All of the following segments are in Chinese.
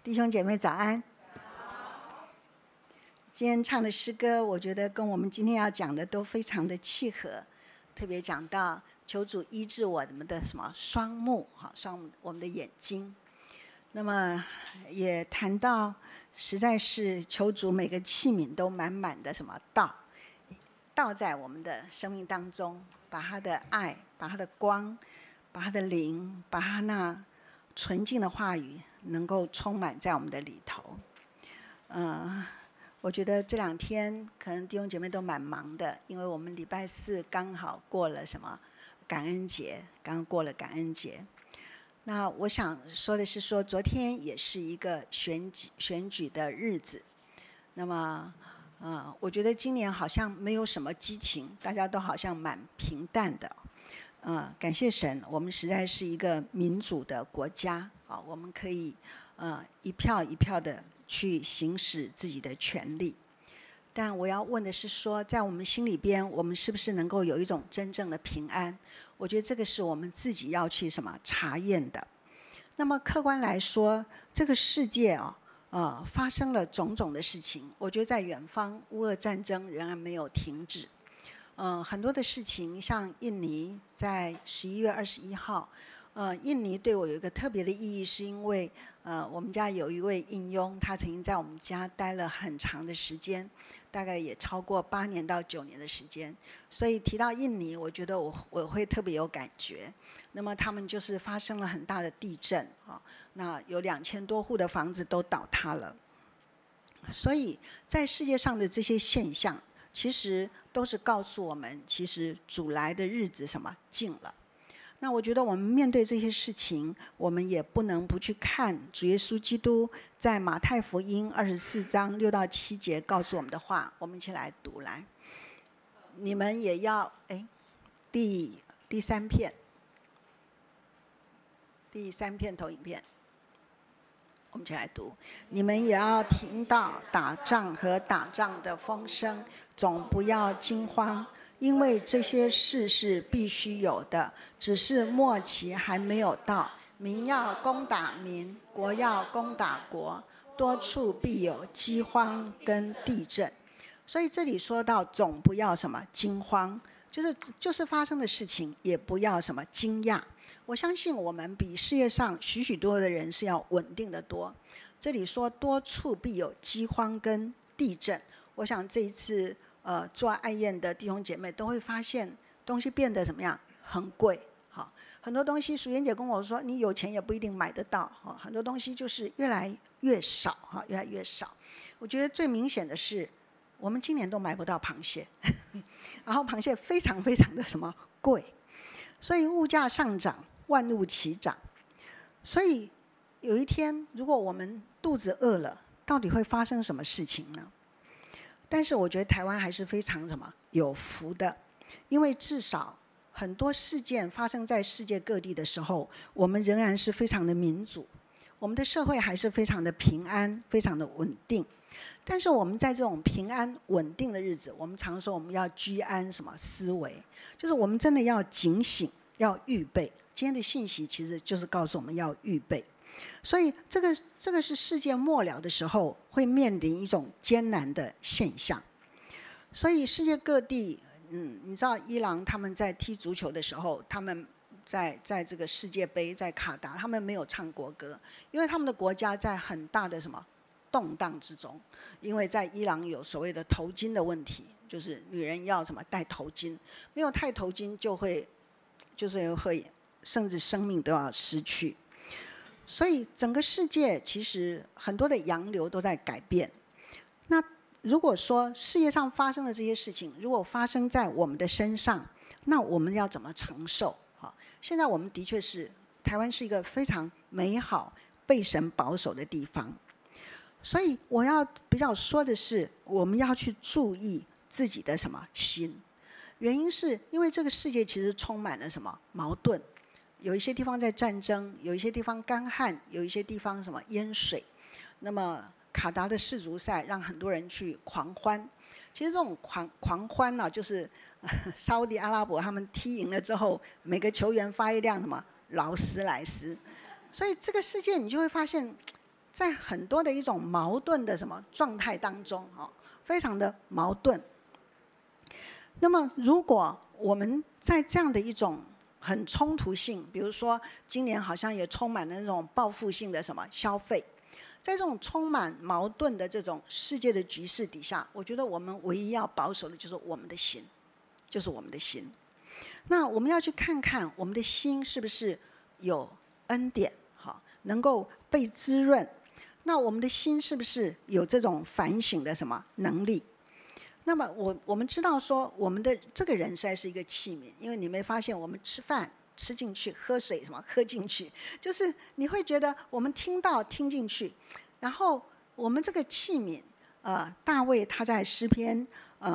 弟兄姐妹早安。今天唱的诗歌，我觉得跟我们今天要讲的都非常的契合，特别讲到求主医治我们的什么双目，我们的眼睛。那么也谈到，实在是求主每个器皿都满满的什么倒在我们的生命当中，把他的爱，把他的光，把他的灵，把他那纯净的话语能够充满在我们的里头。我觉得这2天可能弟兄姐妹都蛮忙的，因为我们礼拜4刚好过了什么感恩节，刚过了感恩节。那我想说的是说，昨天也是一个选举的日子。那么我觉得今年好像没有什么激情，大家都好像蛮平淡的。感谢神，我们实在是一个民主的国家啊，我们可以一票一票的去行使自己的权利。但我要问的是说，在我们心里边，我们是不是能够有一种真正的平安？我觉得这个是我们自己要去查验的。那么客观来说，这个世界发生了种种的事情，我觉得在远方乌俄战争仍然没有停止。很多的事情，像印尼在11月21号，印尼对我有一个特别的意义，是因为我们家有一位印佣，他曾经在我们家待了很长的时间，大概也超过8年到9年的时间。所以提到印尼，我觉得我会特别有感觉。那么他们就是发生了很大的地震，那有2000多户的房子都倒塌了。所以在世界上的这些现象，其实都是告诉我们，其实主来的日子近了。那我觉得我们面对这些事情，我们也不能不去看主耶稣基督在马太福音24章6到7节告诉我们的话，我们一起来读来。你们也要第3片投影片，我们一起来读。你们也要听到打仗和打仗的风声，总不要惊慌，因为这些事是必须有的，只是末期还没有到。民要攻打民，国要攻打国，多处必有饥荒跟地震。所以这里说到总不要惊慌，就是发生的事情也不要惊讶。我相信我们比世界上许许多的人是要稳定的多。这里说多处必有饥荒跟地震，我想这一次做爱宴的弟兄姐妹都会发现东西变得很贵。很多东西淑妍姐跟我说，你有钱也不一定买得到。很多东西就是越来越少。我觉得最明显的是，我们今年都买不到螃蟹，然后螃蟹非常非常的贵，所以物价上涨，万物齐涨。所以有一天，如果我们肚子饿了，到底会发生什么事情呢？但是我觉得台湾还是非常有福的，因为至少很多事件发生在世界各地的时候，我们仍然是非常的民主，我们的社会还是非常的平安，非常的稳定。但是我们在这种平安稳定的日子，我们常说我们要居安思危，就是我们真的要警醒，要预备。今天的信息其实就是告诉我们要预备。所以这个是世界末了的时候会面临一种艰难的现象。所以世界各地，你知道伊朗他们在踢足球的时候，他们在这个世界杯在卡达，他们没有唱国歌，因为他们的国家在很大的动荡之中。因为在伊朗有所谓的头巾的问题，就是女人要戴头巾，没有戴头巾就是会甚至生命都要失去。所以整个世界其实很多的洋流都在改变。那如果说世界上发生的这些事情，如果发生在我们的身上，那我们要怎么承受？现在我们的确是台湾是一个非常美好、被神保守的地方。所以我要比较说的是，我们要去注意自己的心。原因是因为这个世界其实充满了矛盾。有一些地方在战争，有一些地方干旱，有一些地方淹水。那么卡达的世足赛让很多人去狂欢。其实这种狂欢就是沙烏地阿拉伯他们踢赢了之后，每个球员发一辆劳斯莱斯。所以这个世界你就会发现， 在很多的一种矛盾的状态当中，非常的矛盾。那么如果我们在这样的一种很冲突性，比如说今年好像也充满了那种报复性的消费，在这种充满矛盾的这种世界的局势底下，我觉得我们唯一要保守的就是我们的心，就是我们的心。那我们要去看看我们的心是不是有恩典，能够被滋润。那我们的心是不是有这种反省的能力？那么我们知道说，我们的这个人实在是一个器皿，因为你没发现我们吃饭吃进去，喝水喝进去，就是你会觉得我们听进去，然后我们这个器皿，大卫他在诗篇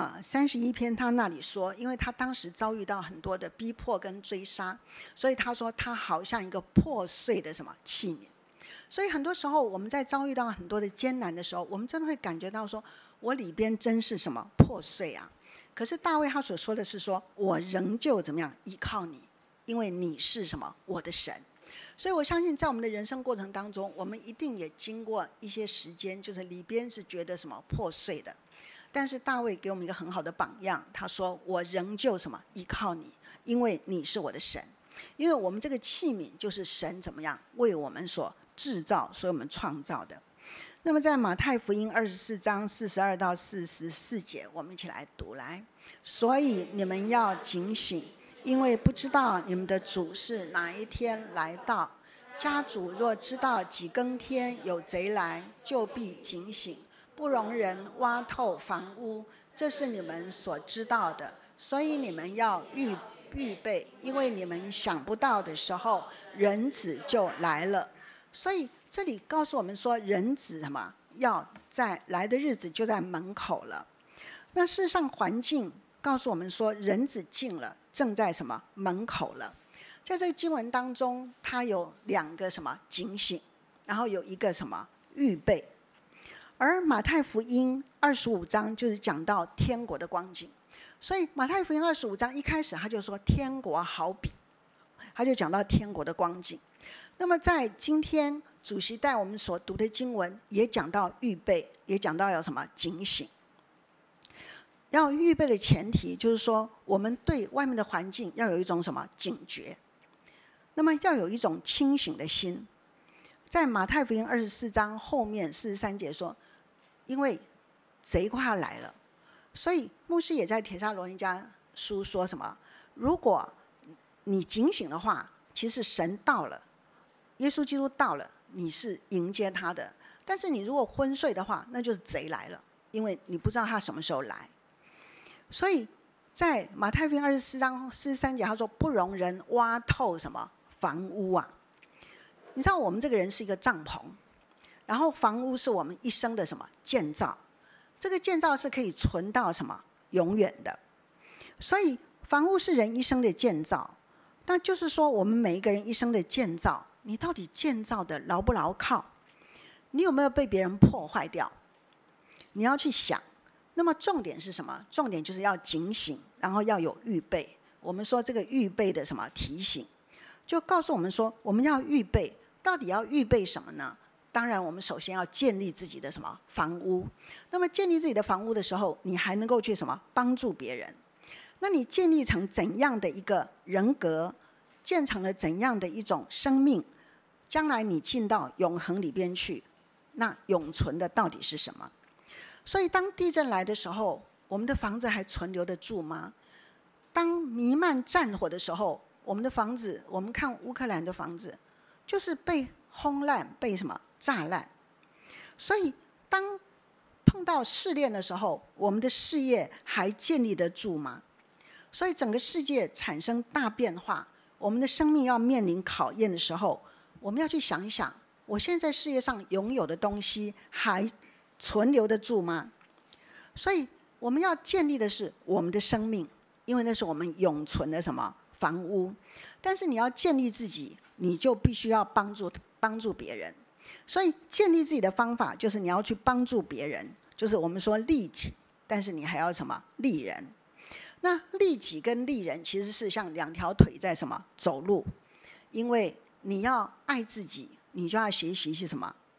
31篇他那里说，因为他当时遭遇到很多的逼迫跟追杀，所以他说他好像一个破碎的器皿。所以很多时候我们在遭遇到很多的艰难的时候，我们真的会感觉到说，我里边真是破碎啊。可是大卫他所说的是说，我仍旧怎么样依靠你，因为你是我的神。所以我相信在我们的人生过程当中，我们一定也经过一些时间，就是里边是觉得破碎的。但是大卫给我们一个很好的榜样，他说我仍旧依靠你，因为你是我的神。因为我们这个器皿就是神怎么样为我们所制造，所以我们创造的。那么在马太福音24章42到44节，我们一起来读来。所以你们要警醒，因为不知道你们的主是哪一天来到。家主若知道几更天有贼来，就必警醒，不容人挖透房屋，这是你们所知道的。所以你们要预备，因为你们想不到的时候，人子就来了。所以这里告诉我们说，人子要在来的日子就在门口了。那事实上环境告诉我们说，人子近了，正在门口了。在这个经文当中，它有2个警醒，然后有一个预备。而马太福音25章就是讲到天国的光景。所以马太福音25章一开始他就说天国好比，他就讲到天国的光景。那么在今天主席带我们所读的经文也讲到预备，也讲到有警醒。要预备的前提就是说，我们对外面的环境要有一种警觉，那么要有一种清醒的心。在马太福音24章后面43节说，因为贼快要来了，所以牧师也在帖撒罗尼迦书说如果你警醒的话，其实神到了，耶稣基督到了，你是迎接他的。但是你如果昏睡的话，那就是贼来了，因为你不知道他什么时候来。所以在马太福音24章43节他说，不容人挖透房屋啊。你知道我们这个人是一个帐篷，然后房屋是我们一生的建造，这个建造是可以存到永远的。所以房屋是人一生的建造，那就是说我们每一个人一生的建造，你到底建造的牢不牢靠？你有没有被别人破坏掉？你要去想。那么重点是什么？重点就是要警醒，然后要有预备。我们说这个预备的提醒，就告诉我们说，我们要预备，到底要预备什么呢？当然我们首先要建立自己的房屋。那么建立自己的房屋的时候，你还能够去帮助别人。那你建立成怎样的一个人格，建成了怎样的一种生命，将来你进到永恒里边去，那永存的到底是什么？所以当地震来的时候，我们的房子还存留得住吗？当弥漫战火的时候，我们的房子，我们看乌克兰的房子就是被轰烂，被炸烂。所以当碰到试炼的时候，我们的事业还建立得住吗？所以整个世界产生大变化，我们的生命要面临考验的时候，我们要去想一想，我现在事业上拥有的东西还存留得住吗？所以我们要建立的是我们的生命，因为那是我们永存的房屋。但是你要建立自己，你就必须要帮助别人。所以建立自己的方法就是你要去帮助别人，就是我们说利己，但是你还要利人。那利己跟利人其实是像2条腿在走路，因为你要爱自己，你就要学习去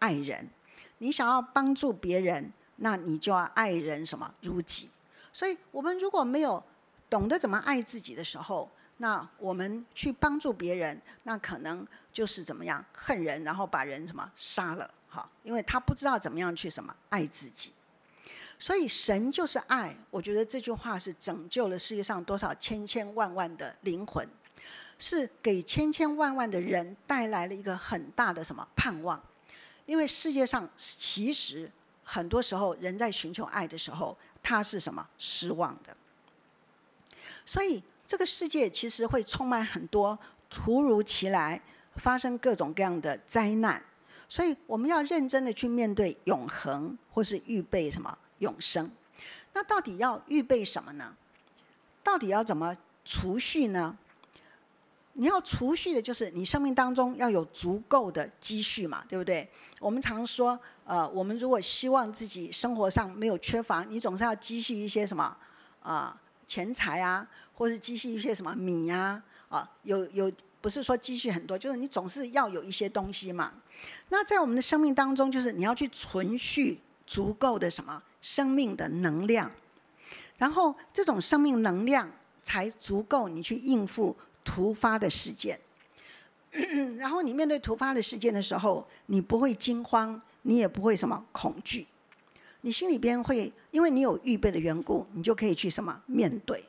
爱人。你想要帮助别人，那你就要爱人什么如己。所以我们如果没有懂得怎么爱自己的时候，那我们去帮助别人，那可能就是怎么样恨人，然后把人什么杀了。好，因为他不知道怎么样去什么爱自己。所以神就是爱，我觉得这句话是拯救了世界上多少千千万万的灵魂，是给千千万万的人带来了一个很大的什么盼望。因为世界上其实很多时候人在寻求爱的时候，他是什么失望的。所以这个世界其实会充满很多突如其来发生各种各样的灾难，所以我们要认真的去面对永恒，或是预备什么永生。那到底要预备什么呢？到底要怎么储蓄呢？你要储蓄的就是你生命当中要有足够的积蓄嘛，对不对？我们常说我们如果希望自己生活上没有缺乏，你总是要积蓄一些什么钱财啊，或是积蓄一些什么米啊，有不是说积蓄很多，就是你总是要有一些东西嘛。那在我们的生命当中，就是你要去存续足够的什么生命的能量，然后这种生命能量才足够你去应付突发的事件。然后你面对突发的事件的时候，你不会惊慌，你也不会什么恐惧，你心里边会因为你有预备的缘故，你就可以去什么面对。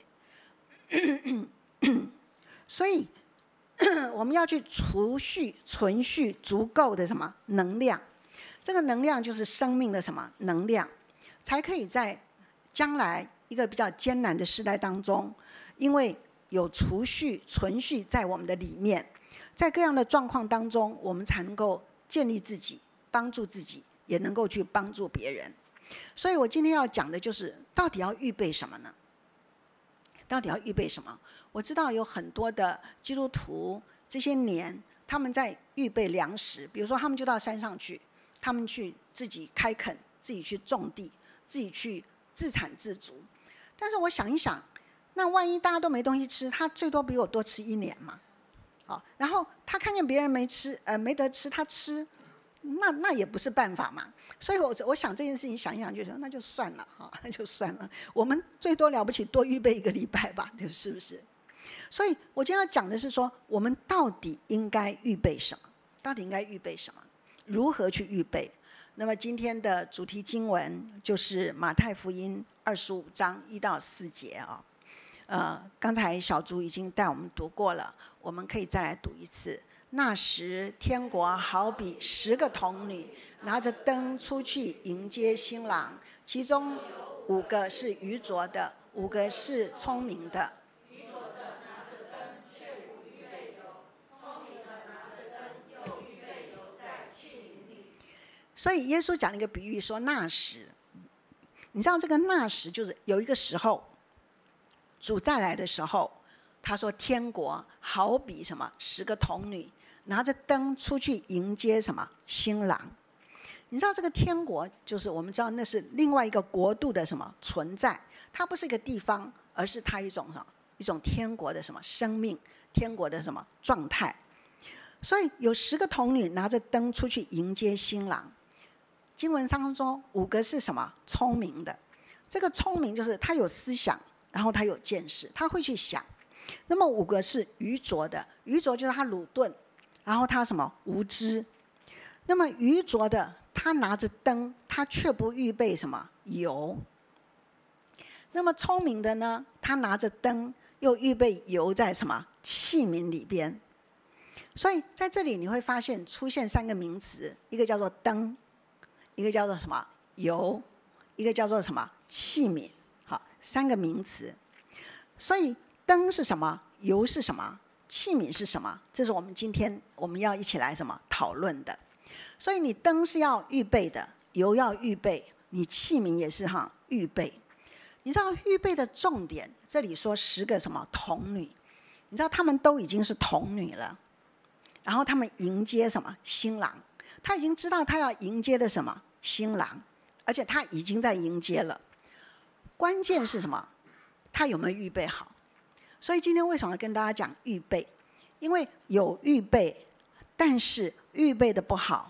所以我们要去存续足够的什么能量，这个能量就是生命的什么能量，才可以在将来一个比较艰难的时代当中，因为有存续在我们的里面，在各样的状况当中，我们才能够建立自己，帮助自己，也能够去帮助别人。所以我今天要讲的就是到底要预备什么呢？到底要预备什么？我知道有很多的基督徒这些年他们在预备粮食，比如说他们就到山上去，他们去自己开垦，自己去种地，自己去自产自足。但是我想一想，那万一大家都没东西吃，他最多比我多吃1年嘛。然后他看见别人没得吃，他吃，那也不是办法嘛。所以我想这件事情想一想，就说那就算了，那就算了。我们最多了不起多预备1个礼拜吧，是不是？所以我今天要讲的是说，我们到底应该预备什么？到底应该预备什么？如何去预备？那么今天的主题经文就是马太福音25章1到4节刚才小竹已经带我们读过了，我们可以再来读一次。那时天国好比10个童女拿着灯出去迎接新郎，其中5个是愚拙的，5个是聪明的。愚拙的拿着灯却无预备油，聪明的拿着灯又预备油在器皿里。所以耶稣讲了一个比喻说，那时，你知道这个那时就是有一个时候，主再来的时候，他说天国好比什么10个童女拿着灯出去迎接什么新郎。你知道这个天国就是我们知道那是另外一个国度的什么存在，它不是一个地方，而是它一种天国的什么生命，天国的什么状态。所以有10个童女拿着灯出去迎接新郎，经文当中5个是什么聪明的。这个聪明就是他有思想，然后他有见识，他会去想。那么5个是愚拙的，愚拙就是他鲁钝，然后他什么无知。那么愚拙的他拿着灯，他却不预备什么油。那么聪明的呢，他拿着灯又预备油在什么器皿里边。所以在这里你会发现出现3个名词，一个叫做灯，一个叫做什么油，一个叫做什么器皿。好，3个名词。所以灯是什么？油是什么？器皿是什么？这是我们今天我们要一起来什么讨论的。所以你灯是要预备的，油要预备，你器皿也是预备。你知道预备的重点，这里说10个什么童女，你知道他们都已经是童女了，然后他们迎接什么新郎，他已经知道他要迎接的什么新郎，而且他已经在迎接了。关键是什么？他有没有预备好？所以今天为什么跟大家讲预备？因为有预备，但是预备的不好，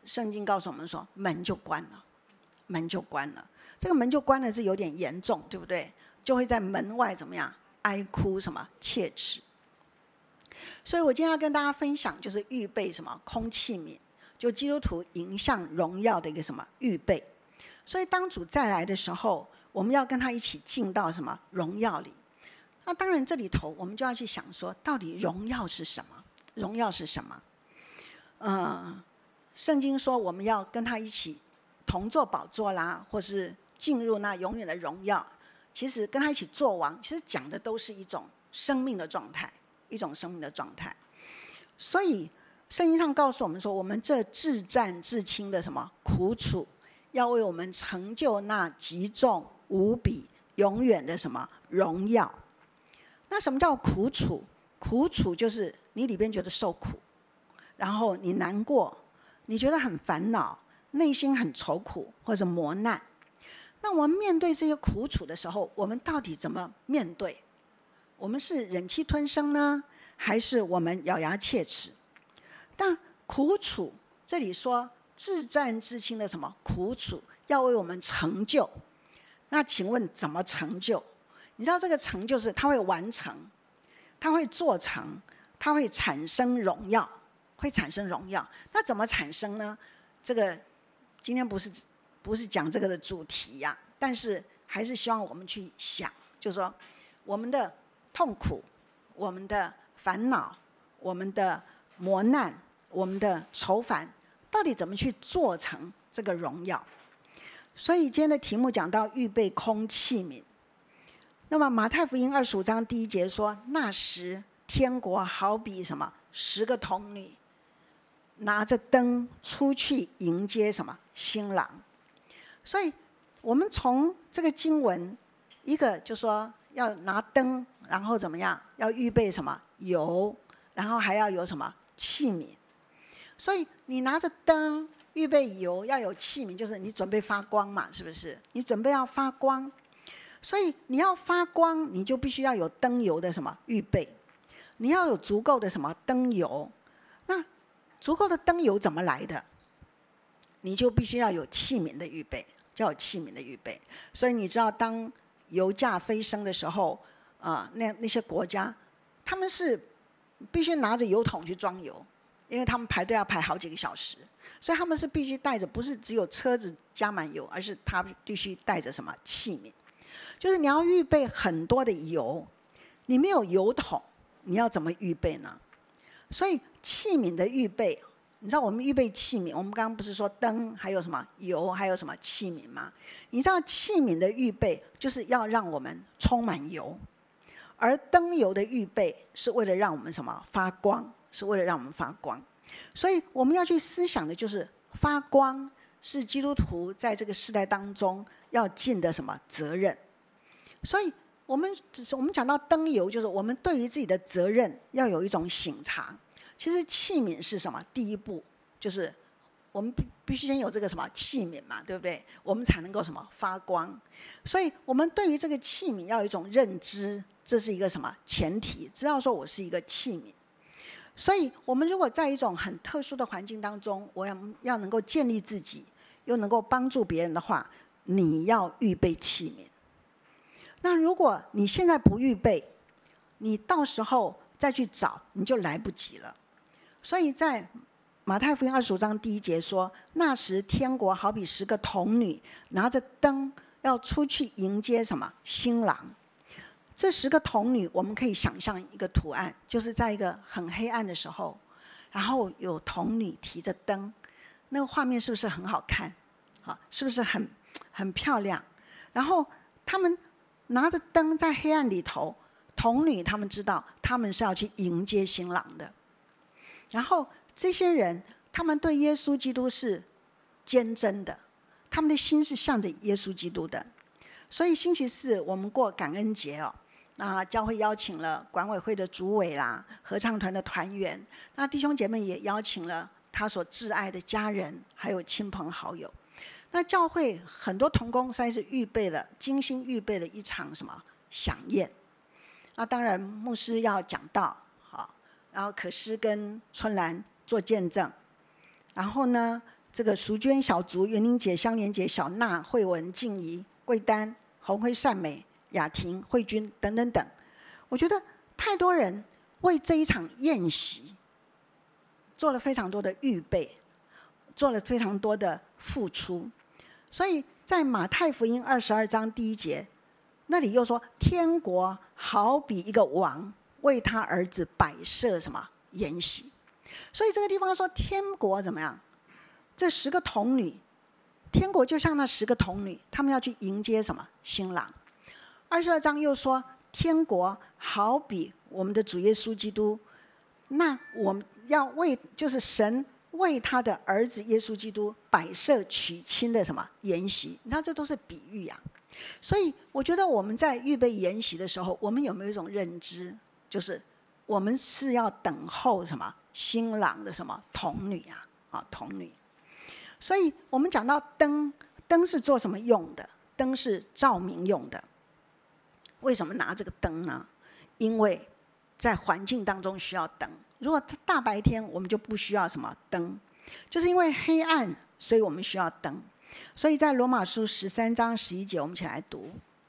圣经告诉我们说，门就关了，门就关了。这个门就关了是有点严重，对不对？就会在门外怎么样？哀哭什么？切齿。所以我今天要跟大家分享，就是预备什么空器皿，就基督徒迎向荣耀的一个什么预备。所以当主再来的时候，我们要跟他一起进到什么荣耀里。那当然这里头我们就要去想说，到底荣耀是什么？荣耀是什么？圣经说我们要跟他一起同坐宝座啦，或是进入那永远的荣耀。其实跟他一起做王，其实讲的都是一种生命的状态，一种生命的状态。所以圣经上告诉我们说，我们这至战至轻的什么苦楚，要为我们成就那极重无比永远的什么荣耀。那什么叫苦楚？苦楚就是你里边觉得受苦，然后你难过，你觉得很烦恼，内心很愁苦或者磨难。那我们面对这些苦楚的时候，我们到底怎么面对？我们是忍气吞声呢，还是我们咬牙切齿？但苦楚这里说至战至轻的什么苦楚，要为我们成就。那请问怎么成就？你知道这个成就是它会完成，它会做成，它会产生荣耀，会产生荣耀。那怎么产生呢？这个今天不是讲这个的主题呀，但是还是希望我们去想，就是说我们的痛苦、我们的烦恼、我们的磨难、我们的愁烦，到底怎么去做成这个荣耀？所以今天的题目讲到预备空器皿。那么马太福音25章第1节说，那时天国好比什么10个童女拿着灯出去迎接什么新郎。所以我们从这个经文，一个就说要拿灯，然后怎么样？要预备什么油，然后还要有什么器皿。所以你拿着灯，预备油，要有器皿，就是你准备发光嘛，是不是？你准备要发光，所以你要发光，你就必须要有灯油的什么预备，你要有足够的什么灯油。那足够的灯油怎么来的？你就必须要有器皿的预备，就要有器皿的预备。所以你知道，当油价飞升的时候，那些国家，他们是必须拿着油桶去装油，因为他们排队要排好几个小时，所以他们是必须带着，不是只有车子加满油，而是他必须带着什么器皿，就是你要预备很多的油，你没有油桶，你要怎么预备呢？所以器皿的预备。你知道我们预备器皿，我们刚刚不是说灯，还有什么油，还有什么器皿吗？你知道器皿的预备就是要让我们充满油，而灯油的预备是为了让我们什么发光，是为了让我们发光。所以我们要去思想的就是发光是基督徒在这个时代当中要尽的什么责任。所以我们讲到灯油，就是我们对于自己的责任要有一种省察。其实器皿是什么？第一步就是我们必须先有这个什么器皿嘛，对不对？我们才能够什么发光。所以我们对于这个器皿要有一种认知，这是一个什么前提？知道说我是一个器皿。所以我们如果在一种很特殊的环境当中，我要能够建立自己，又能够帮助别人的话，你要预备器皿。那如果你现在不预备，你到时候再去找，你就来不及了。所以在马太福音25章第1节说，那时天国好比10个童女拿着灯要出去迎接什么新郎。这10个童女我们可以想象一个图案，就是在一个很黑暗的时候，然后有童女提着灯，那个画面是不是很好看？是不是很漂亮？然后他们拿着灯在黑暗里头，童女他们知道他们是要去迎接新郎的。然后这些人他们对耶稣基督是坚贞的，他们的心是向着耶稣基督的。所以星期四我们过感恩节那教会邀请了管委会的主委啦，合唱团的团员，那弟兄姐妹也邀请了他所挚爱的家人，还有亲朋好友。那教会很多同工实在是精心预备了一场什么飨宴。那当然牧师要讲道，然后可诗跟春兰做见证，然后呢这个淑娟、小竹、元玲姐、香莲姐、小娜、慧文、静怡、桂丹、红辉、善美、雅婷、慧君等等等，我觉得太多人为这一场宴席做了非常多的预备，做了非常多的付出。所以在马太福音22章第1节，那里又说天国好比一个王为他儿子摆设什么筵席。所以这个地方说天国怎么样？这10个童女，天国就像那10个童女，他们要去迎接什么新郎。22章又说天国好比我们的主耶稣基督，那我们要为就是神为他的儿子耶稣基督摆设娶亲的什么筵席。你看这都是比喻啊。所以我觉得我们在预备筵席的时候，我们有没有一种认知，就是我们是要等候什么新郎的什么童女啊，童女。所以我们讲到灯，灯是做什么用的？灯是照明用的。为什么拿这个灯呢？因为在环境当中需要灯。如果大白天我们就不需要什么灯，就是因为黑暗，所以我们需要灯。所以在罗马书13章11节，我们一起来读。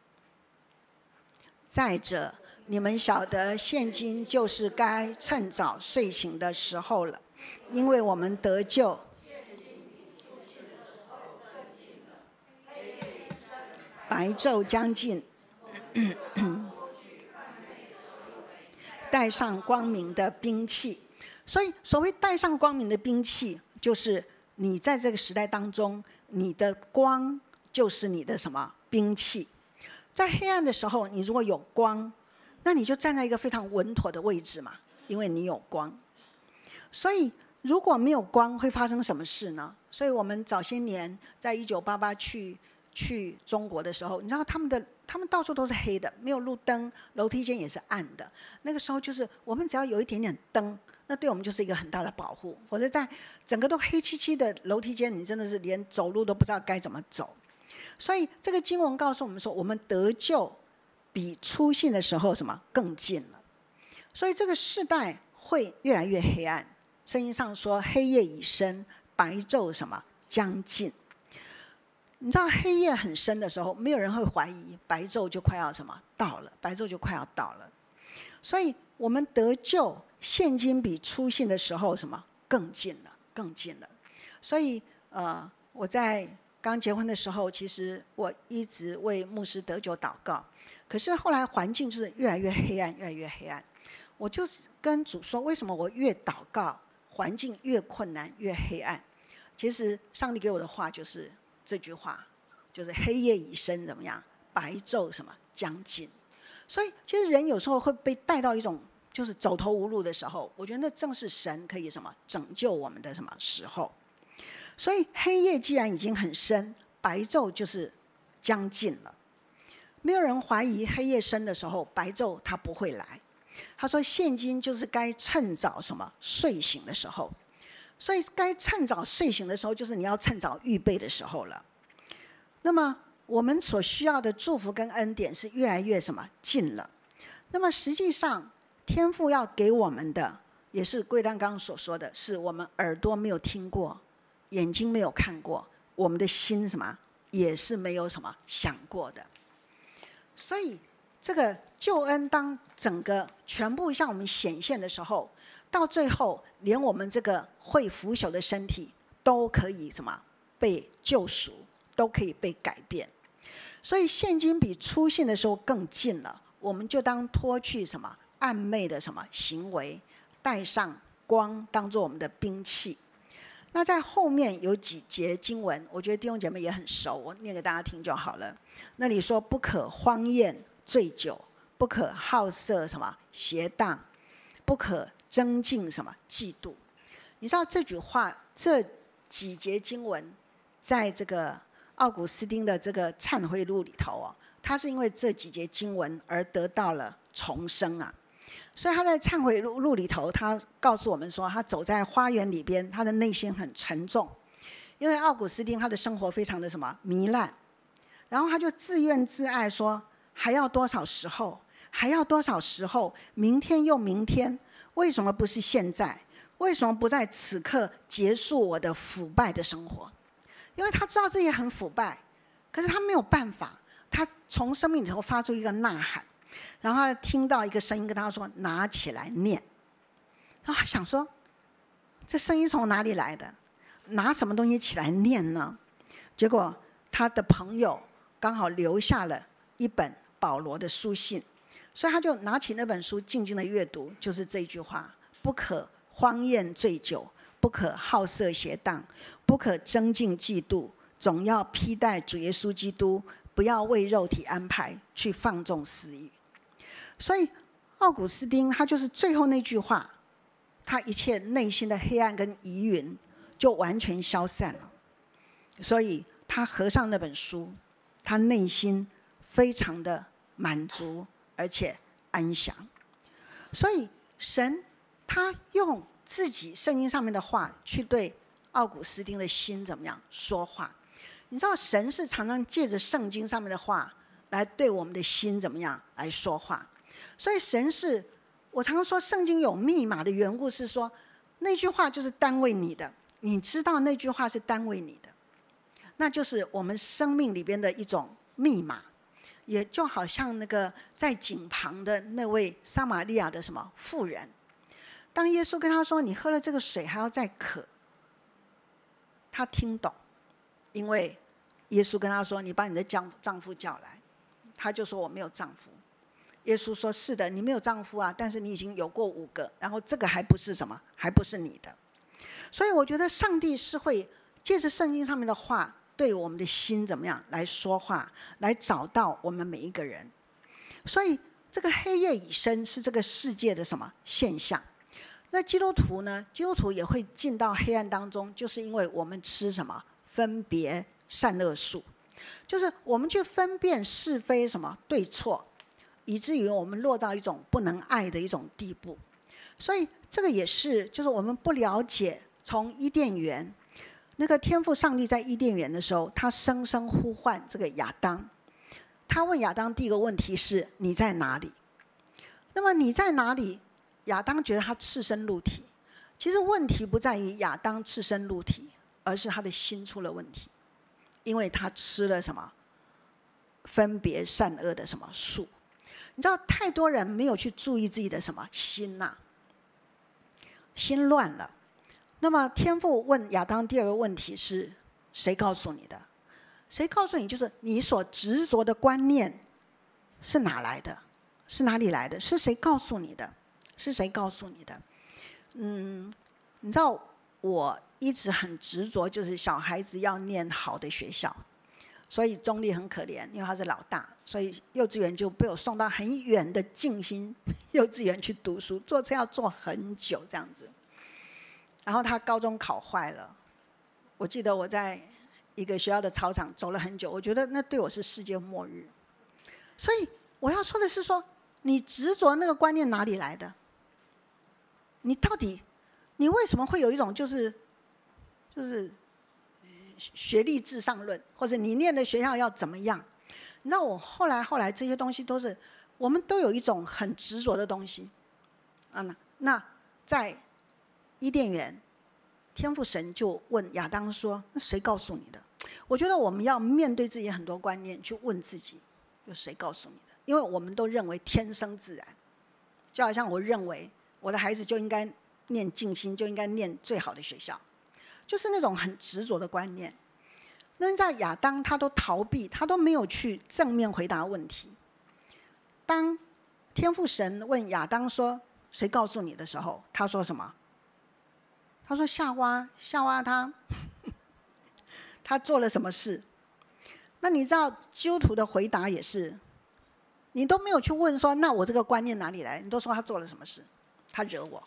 再者，你们晓得现今就是该趁早睡醒的时候了，因为我们得救白昼将近，带上光明的兵器。所以所谓带上光明的兵器，就是你在这个时代当中，你的光就是你的什么兵器。在黑暗的时候，你如果有光，那你就站在一个非常稳妥的位置嘛，因为你有光。所以如果没有光会发生什么事呢？所以我们早些年在1988去中国的时候，你知道他们到处都是黑的，没有路灯，楼梯间也是暗的。那个时候就是我们只要有一点点灯，那对我们就是一个很大的保护。否则在整个都黑漆漆的楼梯间，你真的是连走路都不知道该怎么走。所以这个经文告诉我们说，我们得救比初信的时候什么更近了。所以这个世代会越来越黑暗。圣经上说黑夜已深，白昼什么将近。你知道黑夜很深的时候，没有人会怀疑白昼就快要什么到了，白昼就快要到了。所以我们得救现今比初信的时候什么更近了，更近了。所以我在刚结婚的时候，其实我一直为牧师得救祷告，可是后来环境就是越来越黑暗，越来越黑暗。我就跟主说，为什么我越祷告环境越困难越黑暗？其实上帝给我的话就是这句话，就是黑夜已深怎么样，白昼什么将近。所以其实人有时候会被带到一种就是走投无路的时候，我觉得那正是神可以什么拯救我们的什么时候。所以黑夜既然已经很深，白昼就是将近了。没有人怀疑黑夜深的时候白昼它不会来。他说现今就是该趁早什么睡醒的时候。所以该趁早睡醒的时候，就是你要趁早预备的时候了。那么我们所需要的祝福跟恩典是越来越什么近了。那么实际上天父要给我们的，也是贵丹刚刚所说的，是我们耳朵没有听过，眼睛没有看过，我们的心什么也是没有什么想过的。所以这个救恩当整个全部向我们显现的时候，到最后连我们这个会腐朽的身体都可以什么被救赎，都可以被改变。所以现今比初信的时候更近了，我们就当脱去什么暗昧的什么行为，带上光当作我们的兵器。那在后面有几节经文，我觉得弟兄姐妹也很熟，我念给大家听就好了。那里说不可荒宴醉酒，不可好色什么邪荡，不可争竞什么嫉妒。你知道这句话这几节经文在这个奥古斯丁的这个忏悔录里头他是因为这几节经文而得到了重生啊。所以他在忏悔录里头，他告诉我们说，他走在花园里边，他的内心很沉重，因为奥古斯丁他的生活非常的什么糜烂，然后他就自怨自艾说，还要多少时候，还要多少时候，明天又明天，为什么不是现在？ 为什么不在此刻结束我的腐败的生活？因为他知道自己很腐败，可是他没有办法。他从生命里头发出一个呐喊，然后他听到一个声音跟他说：“拿起来念。”然后他想说：“这声音从哪里来的？拿什么东西起来念呢？”结果他的朋友刚好留下了一本保罗的书信，所以他就拿起那本书静静的阅读，就是这句话：不可荒宴醉酒，不可好色邪荡，不可争竞嫉妒，总要披戴主耶稣基督，不要为肉体安排去放纵私欲。所以奥古斯丁他就是最后那句话，他一切内心的黑暗跟疑云就完全消散了。所以他合上那本书，他内心非常的满足而且安详。所以神他用自己圣经上面的话去对奥古斯丁的心怎么样说话。你知道神是常常借着圣经上面的话来对我们的心怎么样来说话。所以神是，我常常说圣经有密码的缘故是说，那句话就是单为你的，你知道那句话是单为你的，那就是我们生命里边的一种密码。也就好像那个在井旁的那位撒玛利亚的什么妇人，当耶稣跟他说你喝了这个水还要再渴，他听懂，因为耶稣跟他说你把你的丈夫叫来，他就说我没有丈夫。耶稣说是的，你没有丈夫啊，但是你已经有过5个，然后这个还不是什么，还不是你的。所以我觉得上帝是会借着圣经上面的话对我们的心怎么样来说话，来找到我们每一个人。所以这个黑夜已深是这个世界的什么现象。那基督徒呢，基督徒也会进到黑暗当中，就是因为我们吃什么分别善恶树，就是我们去分辨是非什么对错，以至于我们落到一种不能爱的一种地步。所以这个也是，就是我们不了解从伊甸园那个天父上帝在伊甸园的时候，他声声呼唤这个亚当。他问亚当第一个问题是你在哪里？那么你在哪里？亚当觉得他赤身露体。其实问题不在于亚当赤身露体，而是他的心出了问题，因为他吃了什么分别善恶的什么树。你知道太多人没有去注意自己的什么心啊，心乱了。那么天父问亚当第二个问题是谁告诉你的？谁告诉你就是你所执着的观念是哪来的？是哪里来的？是谁告诉你的？是谁告诉你的？你知道我一直很执着，就是小孩子要念好的学校，所以中立很可怜，因为他是老大，所以幼稚园就被我送到很远的静心幼稚园去读书，坐车要坐很久这样子。然后他高中考坏了，我记得我在一个学校的操场走了很久，我觉得那对我是世界末日。所以我要说的是说，你执着那个观念哪里来的？你到底，你为什么会有一种就是学历至上论，或者你念的学校要怎么样？你知道我后来这些东西都是，我们都有一种很执着的东西。那在伊甸园，天父神就问亚当说：“那谁告诉你的？”我觉得我们要面对自己很多观念，去问自己，有谁告诉你的？因为我们都认为天生自然，就好像我认为我的孩子就应该念静心，就应该念最好的学校，就是那种很执着的观念。那在亚当他都逃避，他都没有去正面回答问题。当天父神问亚当说：“谁告诉你的时候？”他说什么？他说夏娃他做了什么事？那你知道基督徒的回答也是，你都没有去问说，那我这个观念哪里来？你都说他做了什么事？他惹我。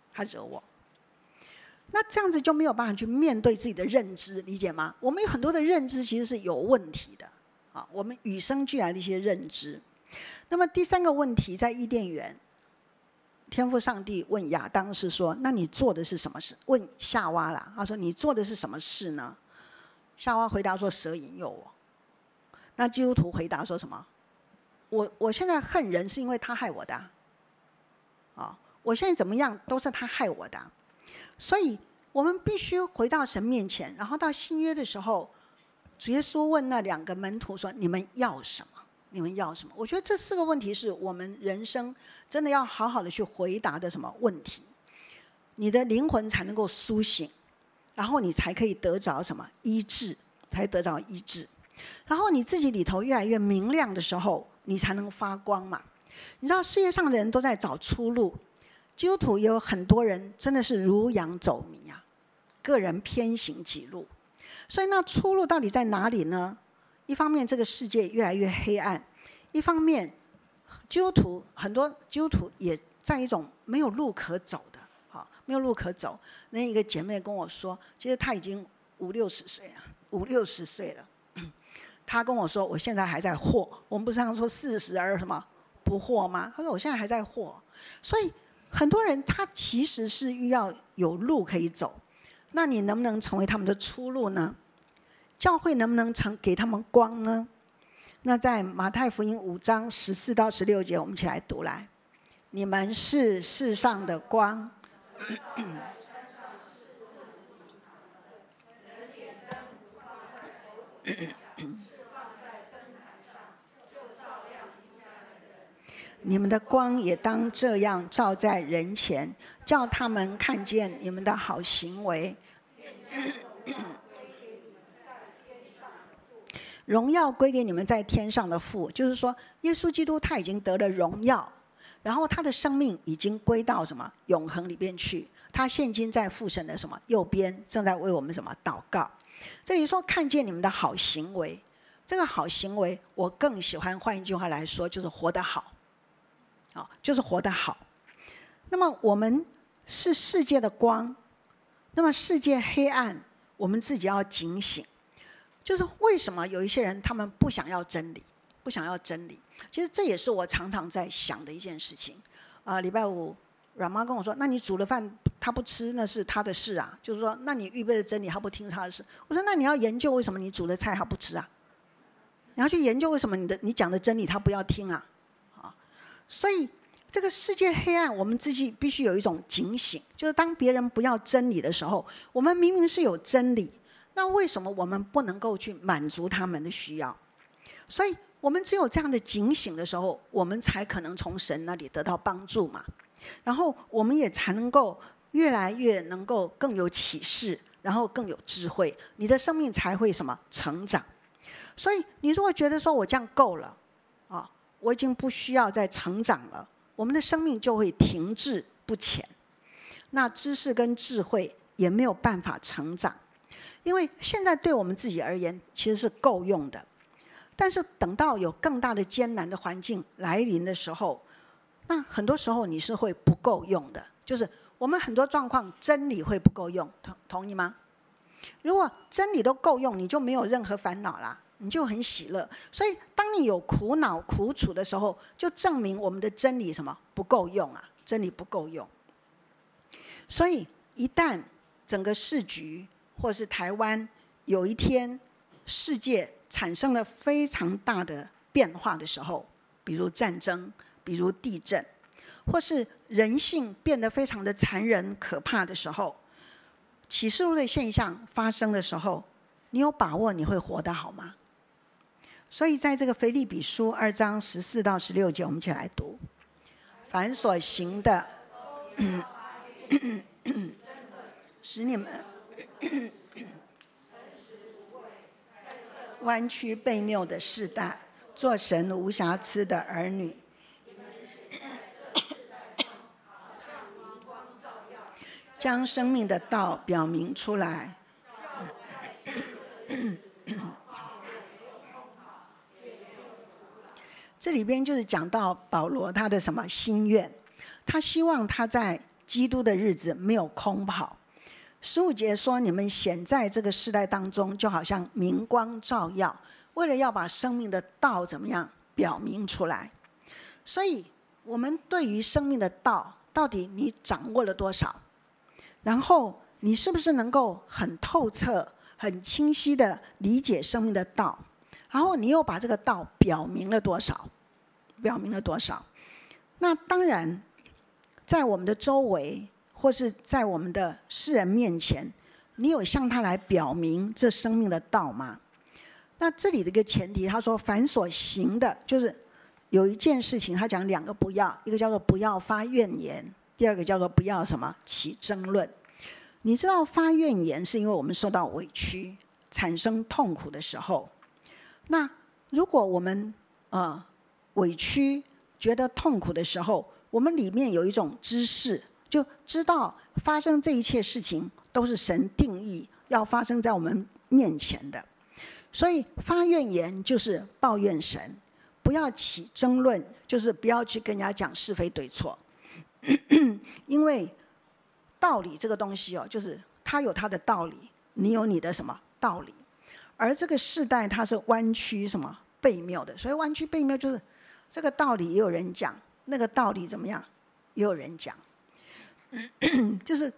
那这样子就没有办法去面对自己的认知，理解吗？我们有很多的认知其实是有问题的啊，我们与生俱来的一些认知。那么第三个问题，在伊甸园，天父上帝问亚当是说：“那你做的是什么事？”问夏娃啦，他说：“你做的是什么事呢？”夏娃回答说：“蛇引诱我。”那基督徒回答说什么？我现在恨人是因为他害我的啊，我现在怎么样都是他害我的啊。 所以我们必须回到神面前，然后到新约的时候，主耶稣问那2个门徒说：“你们要什么？你们要什么？”我觉得这4个问题是我们人生真的要好好的去回答的什么问题，你的灵魂才能够苏醒，然后你才可以得着什么医治，才得着医治。然后你自己里头越来越明亮的时候，你才能发光嘛。你知道世界上的人都在找出路，基督徒也有很多人真的是如羊走迷啊，个人偏行己路。所以那出路到底在哪里呢？一方面这个世界越来越黑暗，一方面很多基督徒也在一种没有路可走的，没有路可走。那一个姐妹跟我说，其实她已经50-60岁了，她跟我说我现在还在惑。我们不是常说40而什么不惑吗？她说我现在还在惑。所以很多人他其实是要有路可以走，那你能不能成为他们的出路呢？教会能不能给他们光呢？那在马太福音5章14到16节，我们一起来读来。你们是世上的光。你们的光也当这样照在人前，叫他们看见你们的好行为。荣耀归给你们在天上的父，就是说耶稣基督他已经得了荣耀，然后他的生命已经归到什么永恒里边去，他现今在父神的什么右边，正在为我们什么祷告。这里说看见你们的好行为，这个好行为我更喜欢换一句话来说，就是活得好，就是活得好。那么我们是世界的光，那么世界黑暗，我们自己要警醒。就是为什么有一些人他们不想要真理，不想要真理？其实这也是我常常在想的一件事情。礼拜5阮妈跟我说，那你煮了饭他不吃，那是他的事啊。就是说，那你预备的真理他不听他的事。我说，那你要研究为什么你煮的菜他不吃啊？你要去研究为什么你讲的真理他不要听啊？所以这个世界黑暗，我们自己必须有一种警醒，就是当别人不要真理的时候，我们明明是有真理，那为什么我们不能够去满足他们的需要？所以我们只有这样的警醒的时候，我们才可能从神那里得到帮助嘛。然后我们也才能够越来越能够更有启示，然后更有智慧，你的生命才会什么成长。所以你如果觉得说我这样够了我已经不需要再成长了，我们的生命就会停滞不前，那知识跟智慧也没有办法成长。因为现在对我们自己而言其实是够用的，但是等到有更大的艰难的环境来临的时候，那很多时候你是会不够用的。就是我们很多状况真理会不够用，同意吗？如果真理都够用，你就没有任何烦恼啦，你就很喜乐。所以当你有苦恼苦楚的时候，就证明我们的真理什么不够用啊，真理不够用。所以一旦整个世局或是台湾有一天世界产生了非常大的变化的时候，比如战争，比如地震，或是人性变得非常的残忍可怕的时候，启示录的现象发生的时候，你有把握你会活得好吗？所以在这个腓立比书2章14到16节，我们一起来读。凡所行的使你们弯曲悖谬的世代，做神无瑕疵的儿女，将生命的道表明出来。这里边就是讲到保罗他的什么心愿，他希望他在基督的日子没有空跑。15节说，你们显在这个世代当中，就好像明光照耀，为了要把生命的道怎么样表明出来。所以我们对于生命的道，到底你掌握了多少？然后你是不是能够很透彻很清晰的理解生命的道，然后你又把这个道表明了多少？那当然在我们的周围或是在我们的世人面前，你有向他来表明这生命的道吗？那这里的一个前提，他说凡所行的，就是有一件事情，他讲2个不要，一个叫做不要发怨言，第二个叫做不要什么起争论。你知道发怨言是因为我们受到委屈，产生痛苦的时候，那如果我们委屈觉得痛苦的时候，我们里面有一种知识，就知道发生这一切事情都是神定义要发生在我们面前的。所以发怨言就是抱怨神，不要起争论，就是不要去跟人家讲是非对错。因为道理这个东西就是他有他的道理，你有你的什么道理。而这个世代它是弯曲什么悖谬的，所以弯曲悖谬就是这个道理也有人讲，那个道理怎么样也有人讲，就是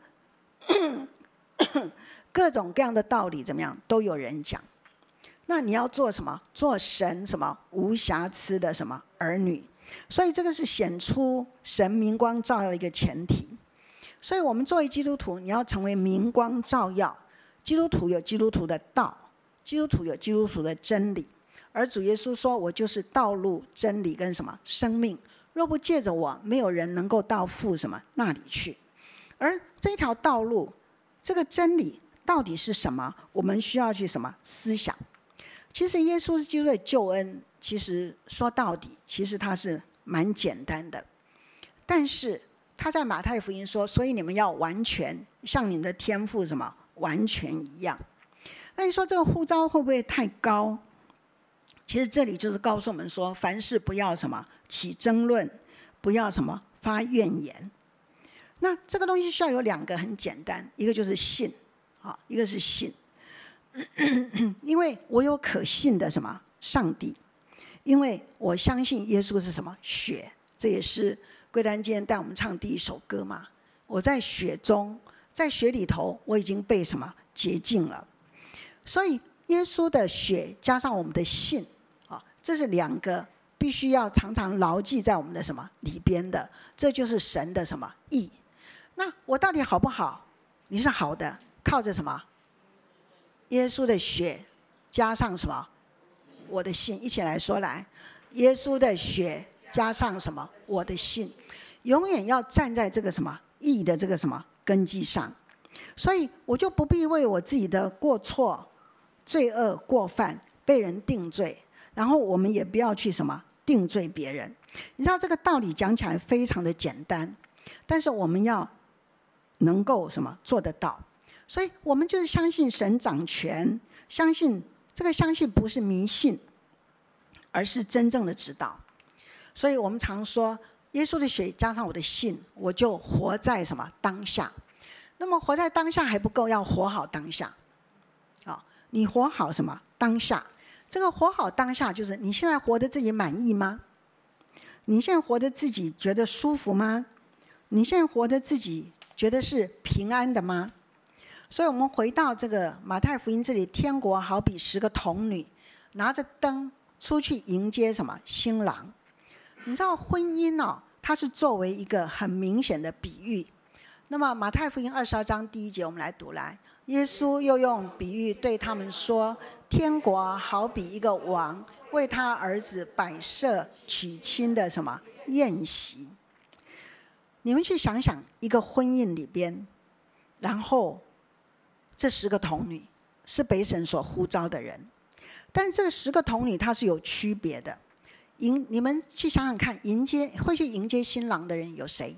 各种各样的道理怎么样都有人讲。那你要做什么？做神什么无瑕疵的什么儿女。所以这个是显出神明光照耀的一个前提。所以我们作为基督徒，你要成为明光照耀。基督徒有基督徒的道，基督徒有基督徒的真理。而主耶稣说，我就是道路真理跟什么生命，若不借着我，没有人能够到父什么那里去。而这条道路，这个真理到底是什么？我们需要去什么思想。其实耶稣基督的救恩，其实说到底，其实它是蛮简单的。但是他在马太福音说，所以你们要完全像你们的天父什么完全一样。那你说这个呼召会不会太高？其实这里就是告诉我们说，凡事不要什么起争论，不要什么发怨言。那这个东西需要有2个很简单，一个就是信，一个是信。因为我有可信的什么上帝，因为我相信耶稣是什么血，这也是贵丹今天带我们唱第一首歌嘛。我在血中，在血里头，我已经被什么洁净了。所以耶稣的血加上我们的信，这是2个必须要常常牢记在我们的什么里边的。这就是神的什么义。那我到底好不好？你是好的，靠着什么？耶稣的血加上什么？我的信。一起来说来，耶稣的血加上什么？我的信。永远要站在这个什么义的这个什么根基上。所以我就不必为我自己的过错、罪恶、过犯被人定罪，然后我们也不要去什么定罪别人。你知道这个道理讲起来非常的简单，但是我们要能够什么做得到。所以我们就是相信神掌权，相信这个相信不是迷信，而是真正的知道。所以我们常说，耶稣的血加上我的信，我就活在什么当下。那么活在当下还不够，要活好当下。你活好什么当下？这个活好当下，就是你现在活得自己满意吗？你现在活得自己觉得舒服吗？你现在活得自己觉得是平安的吗？所以我们回到这个马太福音这里，天国好比10个童女拿着灯出去迎接什么新郎。你知道婚姻它是作为一个很明显的比喻。那么马太福音22章第1节我们来读来，耶稣又用比喻对他们说，天国好比一个王为他儿子摆设娶亲的什么宴席。你们去想想，一个婚姻里边，然后这10个童女是被神所呼召的人，但这10个童女她是有区别的。你们去想想看，会去迎接新郎的人有谁？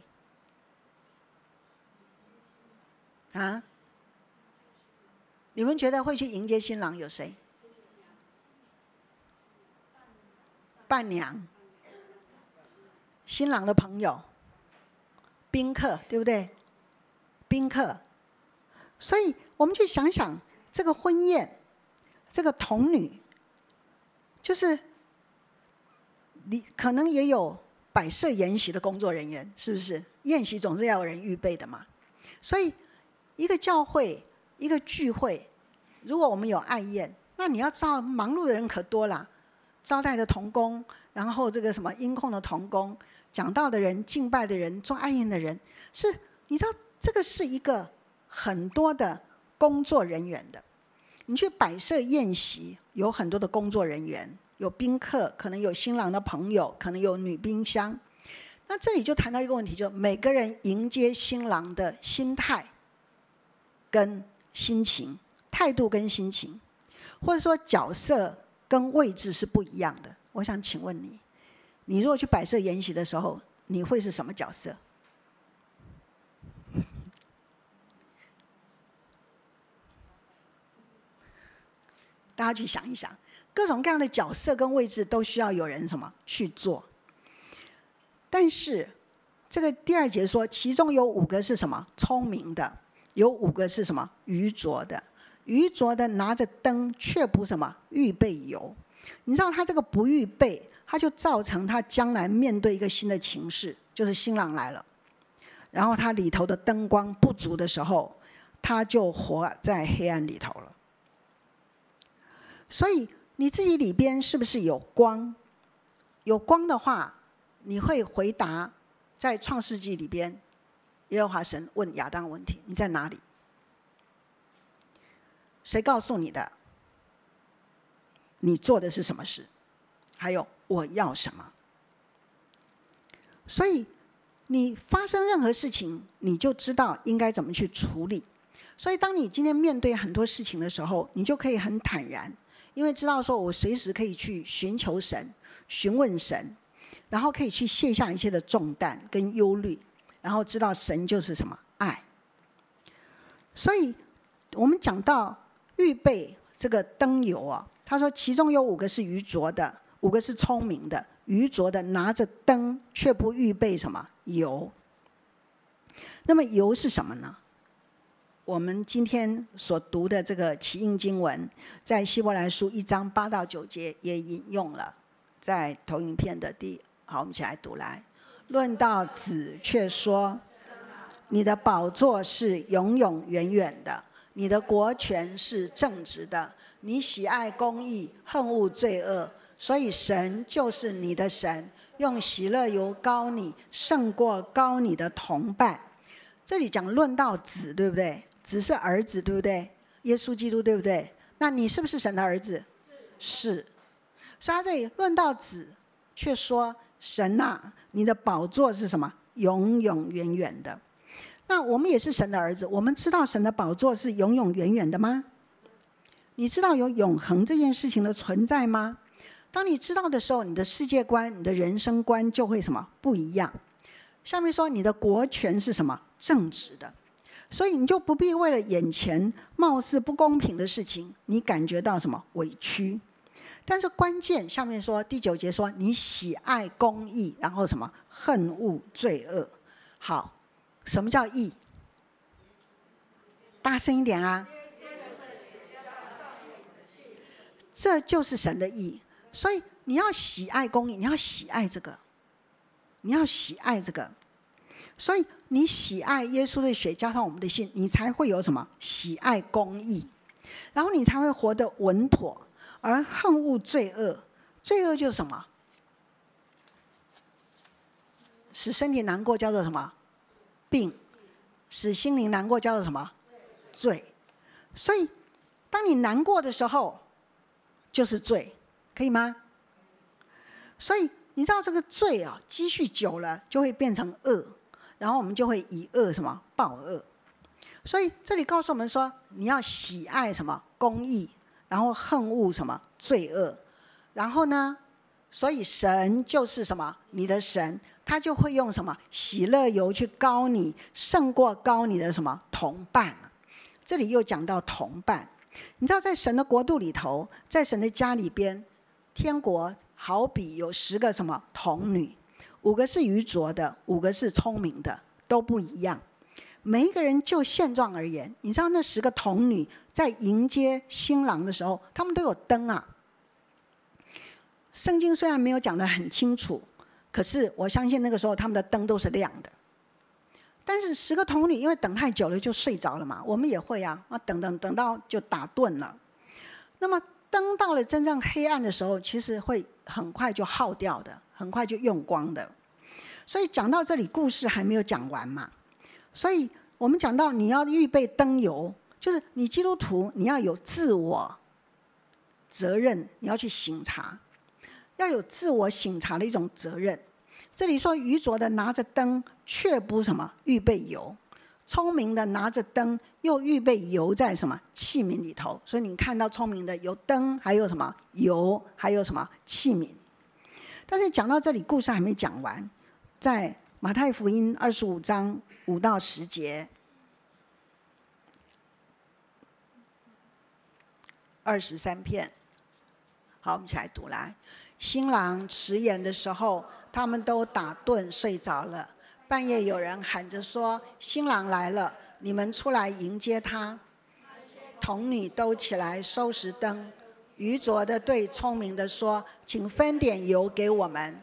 你们觉得会去迎接新郎有谁？伴娘、新郎的朋友、宾客，对不对？宾客。所以我们去想想，这个婚宴，这个童女，就是你可能也有摆设筵席的工作人员，是不是？宴席总是要有人预备的嘛。所以一个教会，一个聚会，如果我们有爱宴，那你要知道忙碌的人可多了，招待的同工，然后这个什么音控的同工，讲道的人，敬拜的人，做爱宴的人，是你知道这个是一个很多的工作人员的。你去摆设宴席，有很多的工作人员，有宾客，可能有新郎的朋友，可能有女宾厢。那这里就谈到一个问题，就是每个人迎接新郎的心态跟心情，态度跟心情，或者说角色跟位置是不一样的。我想请问你，你如果去摆设宴席的时候，你会是什么角色？大家去想一想，各种各样的角色跟位置都需要有人什么去做。但是这个第2节说，其中有5个是什么？聪明的，有5个是什么？愚拙的。愚拙的拿着灯，却不什么预备油。你知道他这个不预备，他就造成他将来面对一个新的情势，就是新郎来了，然后他里头的灯光不足的时候，他就活在黑暗里头了。所以你自己里边是不是有光？有光的话，你会回答在创世纪里边，耶和华神问亚当问题：你在哪里？谁告诉你的？你做的是什么事？还有我要什么？所以你发生任何事情，你就知道应该怎么去处理。所以当你今天面对很多事情的时候，你就可以很坦然，因为知道说我随时可以去寻求神，询问神，然后可以去卸下一切的重担跟忧虑，然后知道神就是什么爱。所以我们讲到预备这个灯油啊，他说其中有5个是愚拙的，5个是聪明的。愚拙的拿着灯，却不预备什么油。那么油是什么呢？我们今天所读的这个起印经文，在希伯来书1章8到9节也引用了，在投影片的好，我们一起来读来。论到子，却说：你的宝座是永永远远的，你的国权是正直的，你喜爱公义，恨恶罪恶，所以神就是你的神，用喜乐油膏你，胜过膏你的同伴。这里讲论到子，对不对？子是儿子，对不对？耶稣基督，对不对？那你是不是神的儿子？是。所以他这里论到子，却说神啊，你的宝座是什么？永永远远的。那我们也是神的儿子，我们知道神的宝座是永永远远的吗？你知道有永恒这件事情的存在吗？当你知道的时候，你的世界观、你的人生观就会什么不一样。下面说你的国权是什么？正直的。所以你就不必为了眼前貌似不公平的事情，你感觉到什么委屈。但是关键下面说第9节说你喜爱公义，然后什么恨恶罪恶。好，什么叫义？大声一点啊！这就是神的义。所以你要喜爱公义，你要喜爱这个，你要喜爱这个。所以你喜爱耶稣的血加上我们的信，你才会有什么喜爱公义，然后你才会活得稳妥。而恨恶罪恶，罪恶就是什么？使身体难过叫做什么？病。使心灵难过叫做什么？罪。所以当你难过的时候就是罪，可以吗？所以你知道这个罪啊，积蓄久了就会变成恶，然后我们就会以恶什么报恶。所以这里告诉我们说，你要喜爱什么公义，然后恨恶什么罪恶。然后呢，所以神就是什么你的神，他就会用什么喜乐油去膏你，胜过膏你的什么同伴。这里又讲到同伴。你知道在神的国度里头，在神的家里边，天国好比有10个什么童女，5个是愚拙的，5个是聪明的，都不一样。每一个人就现状而言，你知道那10个童女在迎接新郎的时候，他们都有灯啊。圣经虽然没有讲得很清楚，可是我相信那个时候他们的灯都是亮的。但是10个童女因为等太久了就睡着了嘛，我们也会啊，等到就打盹了。那么灯到了真正黑暗的时候，其实会很快就耗掉的，很快就用光的。所以讲到这里，故事还没有讲完嘛。所以我们讲到你要预备灯油，就是你基督徒你要有自我责任，你要去省察，要有自我省察的一种责任。这里说愚拙的拿着灯却不什么预备油，聪明的拿着灯又预备油在什么器皿里头。所以你看到聪明的有灯，还有什么油，还有什么器皿。但是讲到这里故事还没讲完，在马太福音25章5到10节，23篇。好，我们一起来读来。新郎迟延的时候，他们都打盹睡着了。半夜有人喊着说：“新郎来了，你们出来迎接他。”童女都起来收拾灯。愚拙的对聪明的说：“请分点油给我们。”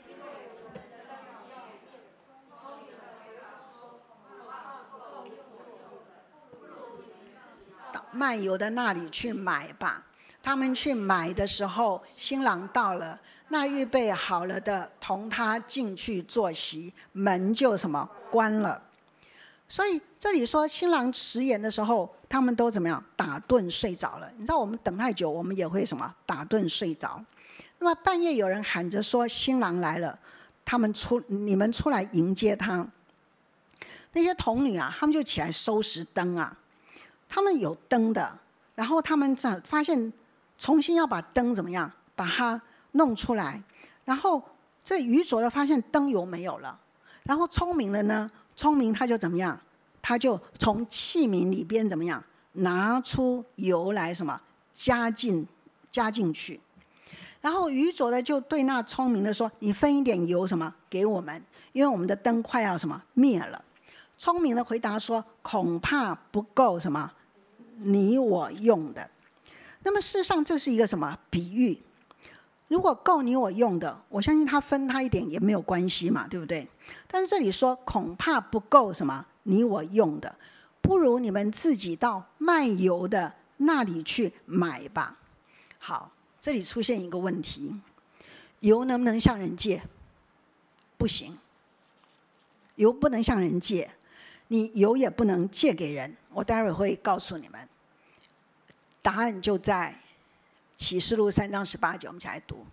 到卖油的那里去买吧。他们去买的时候，新郎到了，那预备好了的同他进去坐席，门就什么关了。所以这里说新郎迟延的时候，他们都怎么样打盹睡着了。你知道我们等太久，我们也会什么打盹睡着。那么半夜有人喊着说新郎来了，你们出来迎接他。那些童女啊，他们就起来收拾灯啊，他们有灯的，然后他们发现重新要把灯怎么样把它弄出来，然后这愚拙的发现灯油没有了，然后聪明的呢，聪明他就怎么样，他就从器皿里边怎么样拿出油来什么加进去。然后愚拙的就对那聪明的说：“你分一点油什么给我们，因为我们的灯快要什么灭了。”聪明的回答说：“恐怕不够什么你我用的。”那么事实上这是一个什么比喻？如果够你我用的，我相信他分他一点也没有关系嘛，对不对？但是这里说恐怕不够什么你我用的，不如你们自己到卖油的那里去买吧。好，这里出现一个问题，油能不能向人借？不行，油不能向人借，你油也不能借给人。我待会会告诉你们，答案就在启示录3章18节，我们一起来读。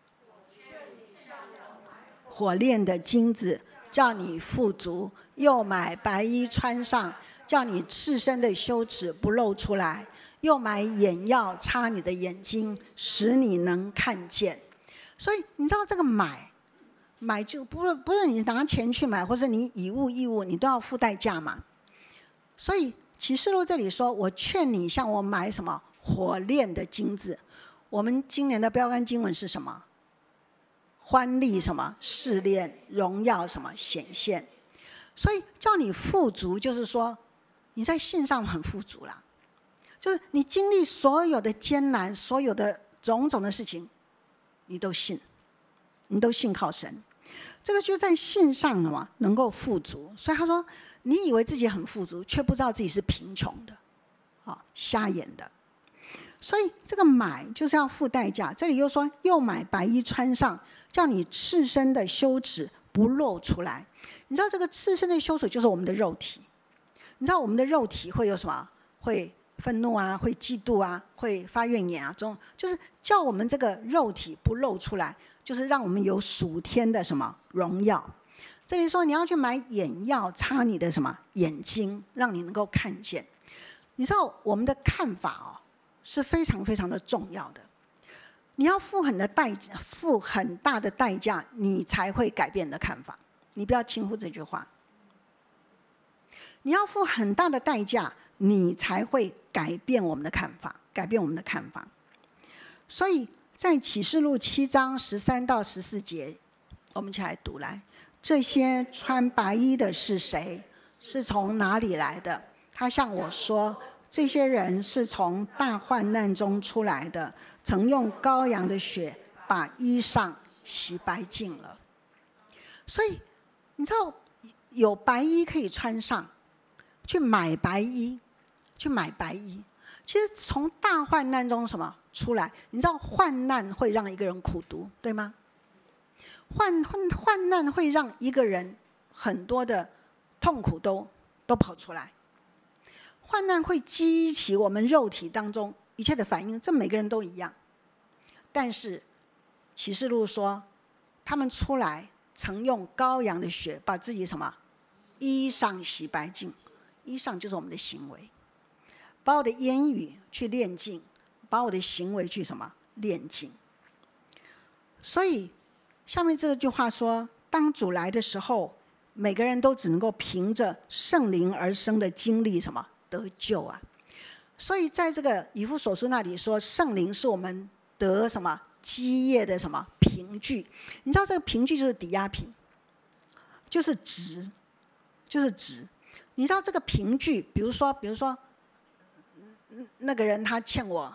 火炼的金子叫你富足，又买白衣穿上，叫你赤身的羞耻不露出来，又买眼药擦你的眼睛，使你能看见。所以你知道这个买就不是你拿钱去买，或者你以物易物，你都要付代价嘛。所以启示录这里说，我劝你向我买什么火炼的金子。我们今年的标杆经文是什么？欢利什么试炼，荣耀什么显现。所以叫你富足，就是说你在信上很富足啦，就是你经历所有的艰难，所有的种种的事情，你都信靠神。这个就在信上了嘛，能够富足。所以他说，你以为自己很富足，却不知道自己是贫穷的，瞎眼的。所以这个买就是要付代价。这里又说，又买白衣穿上，叫你赤身的羞耻不露出来。你知道这个赤身的羞耻就是我们的肉体。你知道我们的肉体会有什么？会愤怒啊，会嫉妒啊，会发怨言啊，就是叫我们这个肉体不露出来，就是让我们有属天的什么荣耀。这里说你要去买眼药擦你的什么眼睛，让你能够看见。你知道我们的看法是非常非常的重要的。你要付很大的代价，你才会改变你的看法。你不要轻忽这句话。你要付很大的代价，你才会改变我们的看法，所以在启示录7章13到14节，我们一起来读来。这些穿白衣的是谁？是从哪里来的？他向我说，这些人是从大患难中出来的，曾用羔羊的血把衣裳洗白净了。所以你知道有白衣可以穿上，去买白衣。其实从大患难中什么出来？你知道患难会让一个人苦毒，对吗？患难会让一个人很多的痛苦都都跑出来。患难会激起我们肉体当中一切的反应，这每个人都一样。但是启示录说，他们出来曾用羔羊的血把自己什么衣裳洗白净，衣裳就是我们的行为，把我的言语去炼净，把我的行为去什么炼净。所以下面这句话说，当主来的时候，每个人都只能够凭着圣灵而生的经历什么得救啊。所以在这个以弗所书那里说，圣灵是我们得什么基业的什么凭据。你知道这个凭据就是抵押品，就是值，就是值。你知道这个凭据，比如说那个人他欠我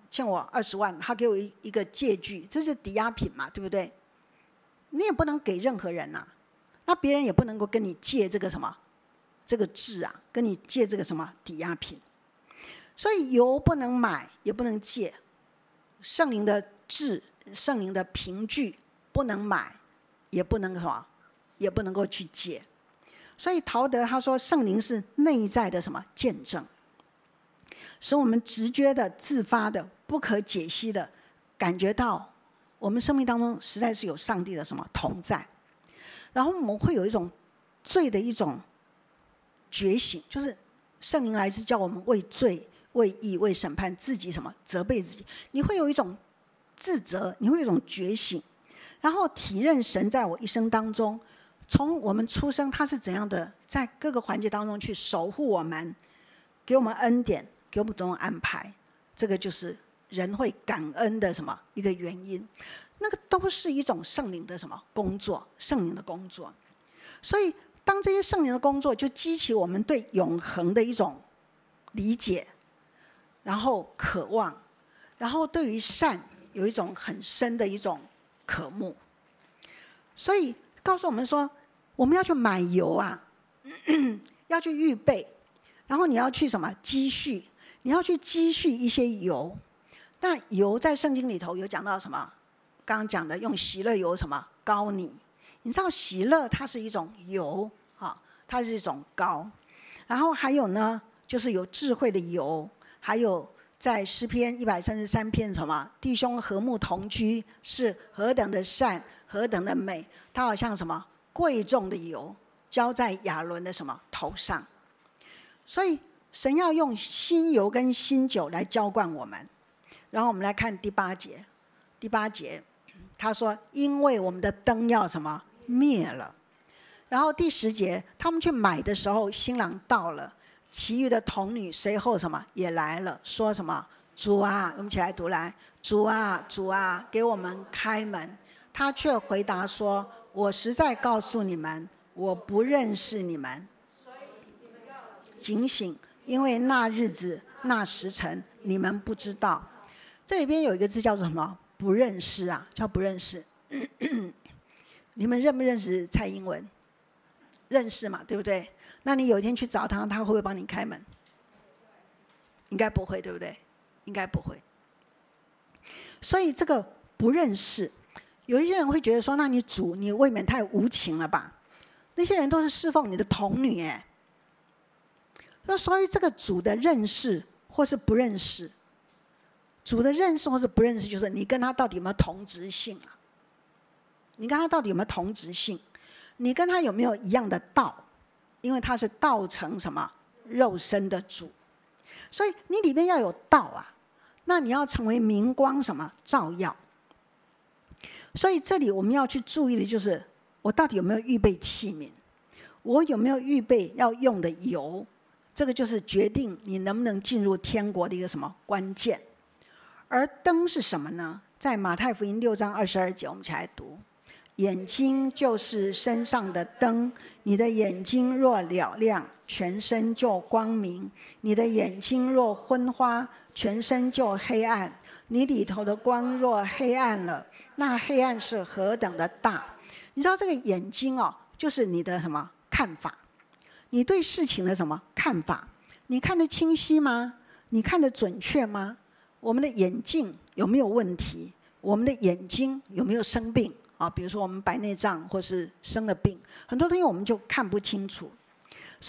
20万，他给我一个借据，这是抵押品嘛，对不对？你也不能给任何人啊，那别人也不能够跟你借这个什么这个质啊，跟你借这个什么抵押品。所以油不能买也不能借，圣灵的质圣灵的凭据不能买也不能什么也不能够去借。所以陶德他说，圣灵是内在的什么见证，使我们直觉的自发的不可解析的感觉到我们生命当中实在是有上帝的什么同在。然后我们会有一种罪的一种觉醒，就是圣灵来自叫我们为罪为义为审判自己什么责备自己，你会有一种自责，你会有一种觉醒，然后体认神在我一生当中，从我们出生他是怎样的在各个环节当中去守护我们，给我们恩典，给我们种种安排。这个就是人会感恩的什么一个原因，那个都是一种圣灵的什么工作，圣灵的工作。所以当这些圣灵的工作就激起我们对永恒的一种理解，然后渴望，然后对于善有一种很深的一种渴慕。所以告诉我们说，我们要去买油啊，要去预备，然后你要去什么积蓄，你要去积蓄一些油。那油在圣经里头有讲到什么？刚刚讲的用喜乐油什么膏你。你知道喜乐它是一种油，它是一种膏。然后还有呢，就是有智慧的油，还有在诗篇133篇什么弟兄和睦同居是何等的善，何等的美，它好像什么贵重的油浇在亚伦的什么头上。所以神要用新油跟新酒来浇灌我们。然后我们来看第8节，他说因为我们的灯要什么灭了。然后第10节，他们去买的时候，新郎到了，其余的童女随后什么也来了，说什么主啊，我们一起来读来，主啊主啊，给我们开门。他却回答说，我实在告诉你们，我不认识你们。警醒，因为那日子那时辰你们不知道。这里边有一个字叫做什么？不认识啊，叫不认识。你们认不认识蔡英文？认识嘛，对不对？那你有一天去找他，他会不会帮你开门？应该不会，对不对？应该不会。所以这个不认识，有一些人会觉得说，那你主你未免太无情了吧？那些人都是侍奉你的童女哎。所以这个主的认识或是不认识，主的认识或是不认识，就是你跟他到底有没有同质性啊？你跟他到底有没有同质性？你跟他有没有一样的道？因为他是道成什么肉身的主，所以你里面要有道啊。那你要成为明光什么照耀。所以这里我们要去注意的就是，我到底有没有预备器皿？我有没有预备要用的油？这个就是决定你能不能进入天国的一个什么关键。而灯是什么呢？在马太福音6章22节，我们一起来读。眼睛就是身上的灯，你的眼睛若了亮，全身就光明；你的眼睛若昏花，全身就黑暗。你里头的光若黑暗了，那黑暗是何等的大。你知道这个眼睛哦，就是你的什么看法，你对事情的什么看法，你看得清晰吗？你看得准确吗？我们的眼镜有没有问题？我们的眼睛有没有生病啊？比如说我们白内障或是生了病，很多东西我们就看不清楚。所以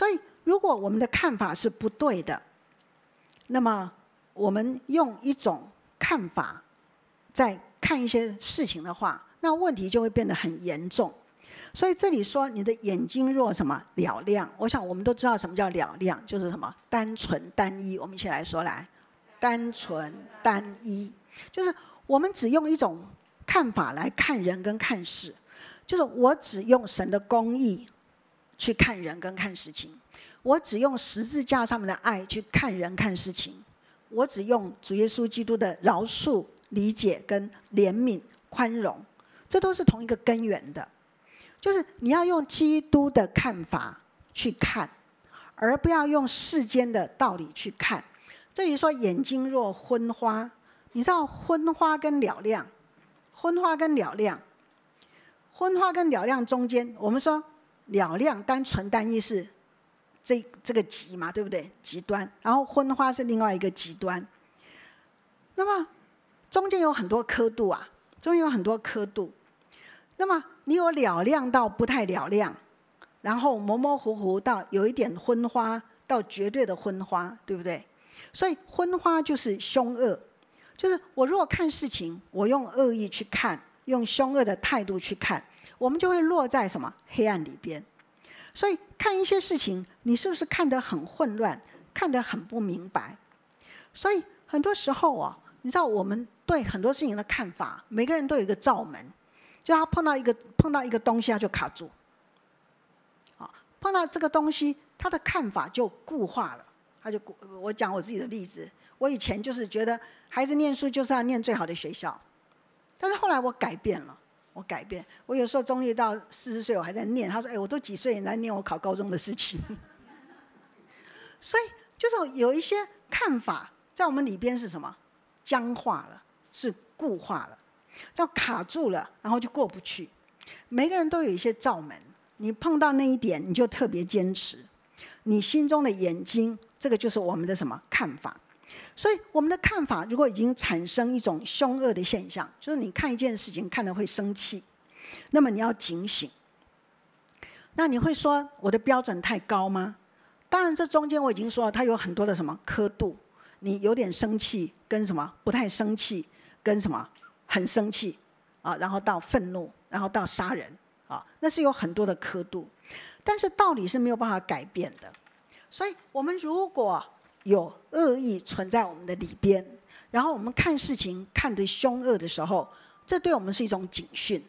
如果我们的看法是不对的，那么我们用一种看法在看一些事情的话，那问题就会变得很严重。所以这里说你的眼睛若什么了亮，我想我们都知道什么叫了亮，就是什么单纯单一。我们一起来说来，单纯单一，就是我们只用一种看法来看人跟看事，就是我只用神的公义去看人跟看事情，我只用十字架上面的爱去看人看事情，我只用主耶稣基督的饶恕、理解跟怜悯、宽容，这都是同一个根源的。就是你要用基督的看法去看，而不要用世间的道理去看。这里说眼睛若昏花，你知道昏花跟了亮，昏花跟了亮，昏花跟了亮中间，我们说了亮单纯单一是这个极嘛，对不对？极端，然后昏花是另外一个极端。那么中间有很多刻度啊，中间有很多刻度。那么你有了亮到不太了亮，然后模模糊糊到有一点昏花，到绝对的昏花，对不对？所以昏花就是凶恶，就是我如果看事情，我用恶意去看，用凶恶的态度去看，我们就会落在什么黑暗里边。所以看一些事情，你是不是看得很混乱，看得很不明白？所以很多时候你知道我们对很多事情的看法，每个人都有一个罩门，就他碰到一个东西，他就卡住。碰到这个东西，他的看法就固化了。我讲我自己的例子，我以前就是觉得孩子念书就是要念最好的学校，但是后来我改变了。我有时候终于到40岁，我还在念。他说：“我都几岁也在念我考高中的事情。”所以就是有一些看法在我们里边是什么？僵化了，是固化了，要卡住了，然后就过不去。每个人都有一些罩门，你碰到那一点，你就特别坚持。你心中的眼睛，这个就是我们的什么看法？所以我们的看法如果已经产生一种凶恶的现象，就是你看一件事情看得会生气，那么你要警醒。那你会说我的标准太高吗？当然这中间我已经说了，它有很多的什么刻度，你有点生气跟什么不太生气跟什么很生气然后到愤怒，然后到杀人那是有很多的刻度。但是道理是没有办法改变的。所以我们如果有恶意存在我们的里边，然后我们看事情看得凶恶的时候，这对我们是一种警讯，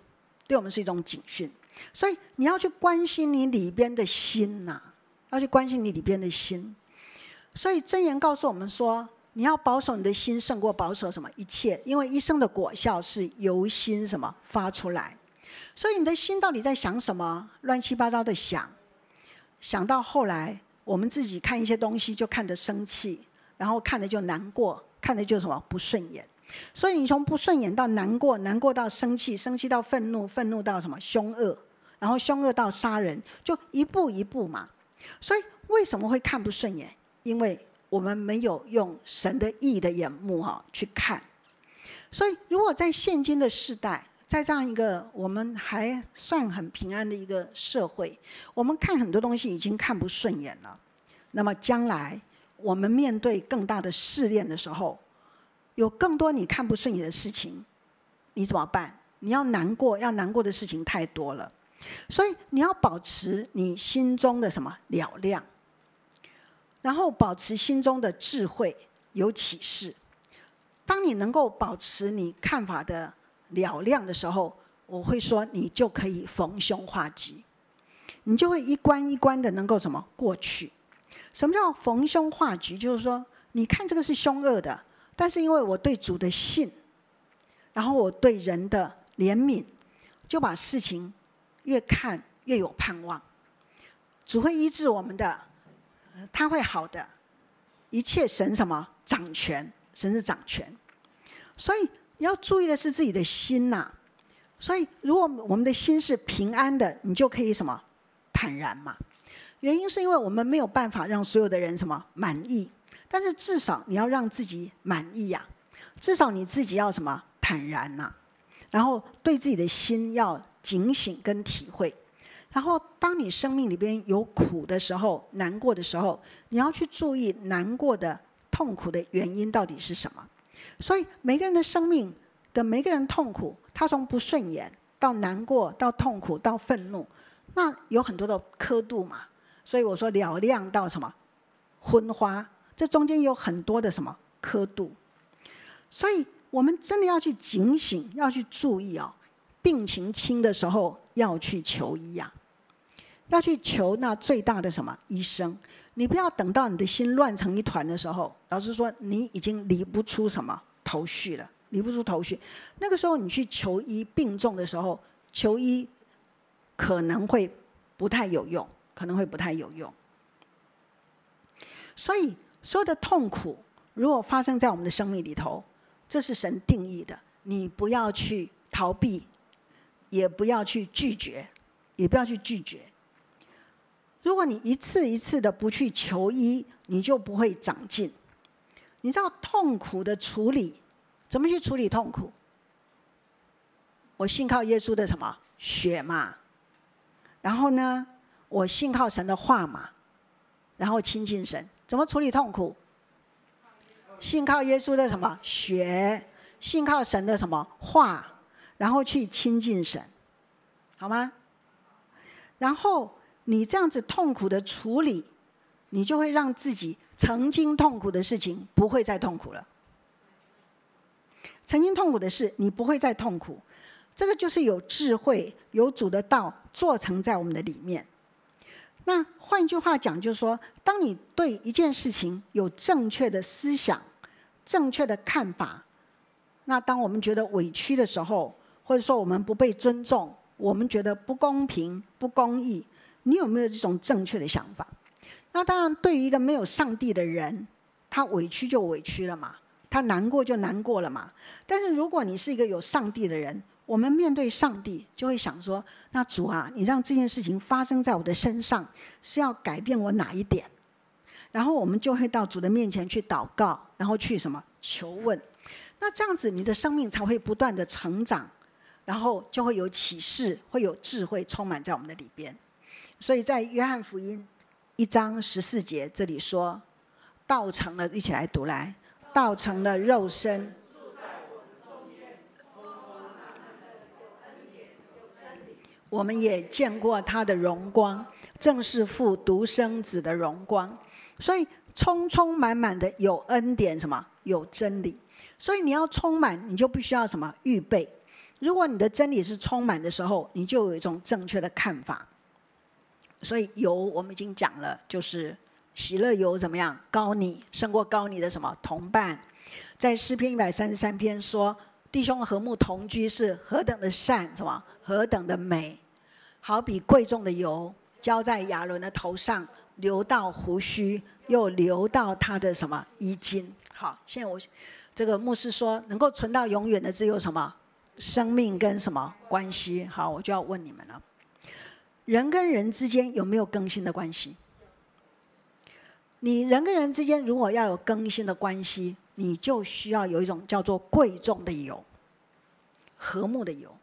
所以你要去关心你里边的心要去关心你里边的心。所以箴言告诉我们说，你要保守你的心胜过保守什么一切，因为一生的果效是由心什么发出来。所以你的心到底在想什么？乱七八糟的想到后来我们自己看一些东西就看得生气，然后看得就难过，看得就什么不顺眼。所以你从不顺眼到难过，难过到生气，生气到愤怒，愤怒到什么凶恶，然后凶恶到杀人，就一步一步嘛。所以为什么会看不顺眼？因为我们没有用神的义的眼目去看。所以如果在现今的世代，在这样一个我们还算很平安的一个社会，我们看很多东西已经看不顺眼了，那么将来我们面对更大的试炼的时候，有更多你看不顺眼的事情，你怎么办？你要难过的事情太多了。所以你要保持你心中的什么了亮，然后保持心中的智慧有启示。当你能够保持你看法的了亮的时候，我会说你就可以逢凶化吉，你就会一关一关的能够什么过去。什么叫逢凶化吉？就是说你看这个是凶恶的，但是因为我对主的信，然后我对人的怜悯，就把事情越看越有盼望。主会医治我们的，他会好的，一切神什么掌权，神是掌权。所以你要注意的是自己的心所以如果我们的心是平安的，你就可以什么坦然嘛。原因是因为我们没有办法让所有的人什么满意，但是至少你要让自己满意至少你自己要什么坦然然后对自己的心要警醒跟体会。 然后当你生命里边有苦的时候，难过的时候，你要去注意难过的痛苦的原因到底是什么。所以每个人的生命的每个人痛苦，他从不顺眼到难过到痛苦到愤怒，那有很多的刻度嘛。所以我说嘹亮到什么昏花，这中间有很多的什么刻度。所以我们真的要去警醒，要去注意哦，病情轻的时候要去求医啊，要去求那最大的什么医生。你不要等到你的心乱成一团的时候，老实说你已经离不出什么头绪了，离不出头绪。那个时候你去求医，病重的时候求医可能会不太有用，可能会不太有用。所以所有的痛苦如果发生在我们的生命里头，这是神定义的，你不要去逃避，也不要去拒绝，也不要去拒绝。如果你一次一次的不去求医，你就不会长进。你知道痛苦的处理，怎么去处理痛苦？我信靠耶稣的什么血嘛，然后呢，我信靠神的话嘛，然后亲近神。怎么处理痛苦？信靠耶稣的什么血，信靠神的什么话，然后去亲近神，好吗？然后你这样子痛苦的处理，你就会让自己曾经痛苦的事情不会再痛苦了。曾经痛苦的事，你不会再痛苦。这个就是有智慧，有主的道做成在我们的里面。那换一句话讲，就是说，当你对一件事情有正确的思想、正确的看法，那当我们觉得委屈的时候，或者说我们不被尊重，我们觉得不公平、不公义，你有没有这种正确的想法？那当然，对于一个没有上帝的人，他委屈就委屈了嘛，他难过就难过了嘛。但是如果你是一个有上帝的人，我们面对上帝就会想说，那主啊，你让这件事情发生在我的身上，是要改变我哪一点？然后我们就会到主的面前去祷告，然后去什么求问。那这样子你的生命才会不断的成长，然后就会有启示，会有智慧充满在我们的里边。所以在约翰福音1章14节这里说，道成了，一起来读来，道成了肉身，我们也见过他的荣光，正是父独生子的荣光。所以充充满满的有恩典，什么有真理。所以你要充满，你就必须要什么预备。如果你的真理是充满的时候，你就有一种正确的看法。所以油我们已经讲了，就是喜乐油怎么样？膏你胜过膏你的什么同伴。在诗篇133篇说，弟兄和睦同居是何等的善，什么何等的美，好比贵重的油浇在亚伦的头上，流到胡须，又流到他的什么衣襟。好，现在我这个牧师说，能够存到永远的只有什么生命跟什么关系。好，我就要问你们了，人跟人之间有没有更新的关系？你人跟人之间如果要有更新的关系，你就需要有一种叫做贵重的油，和睦的油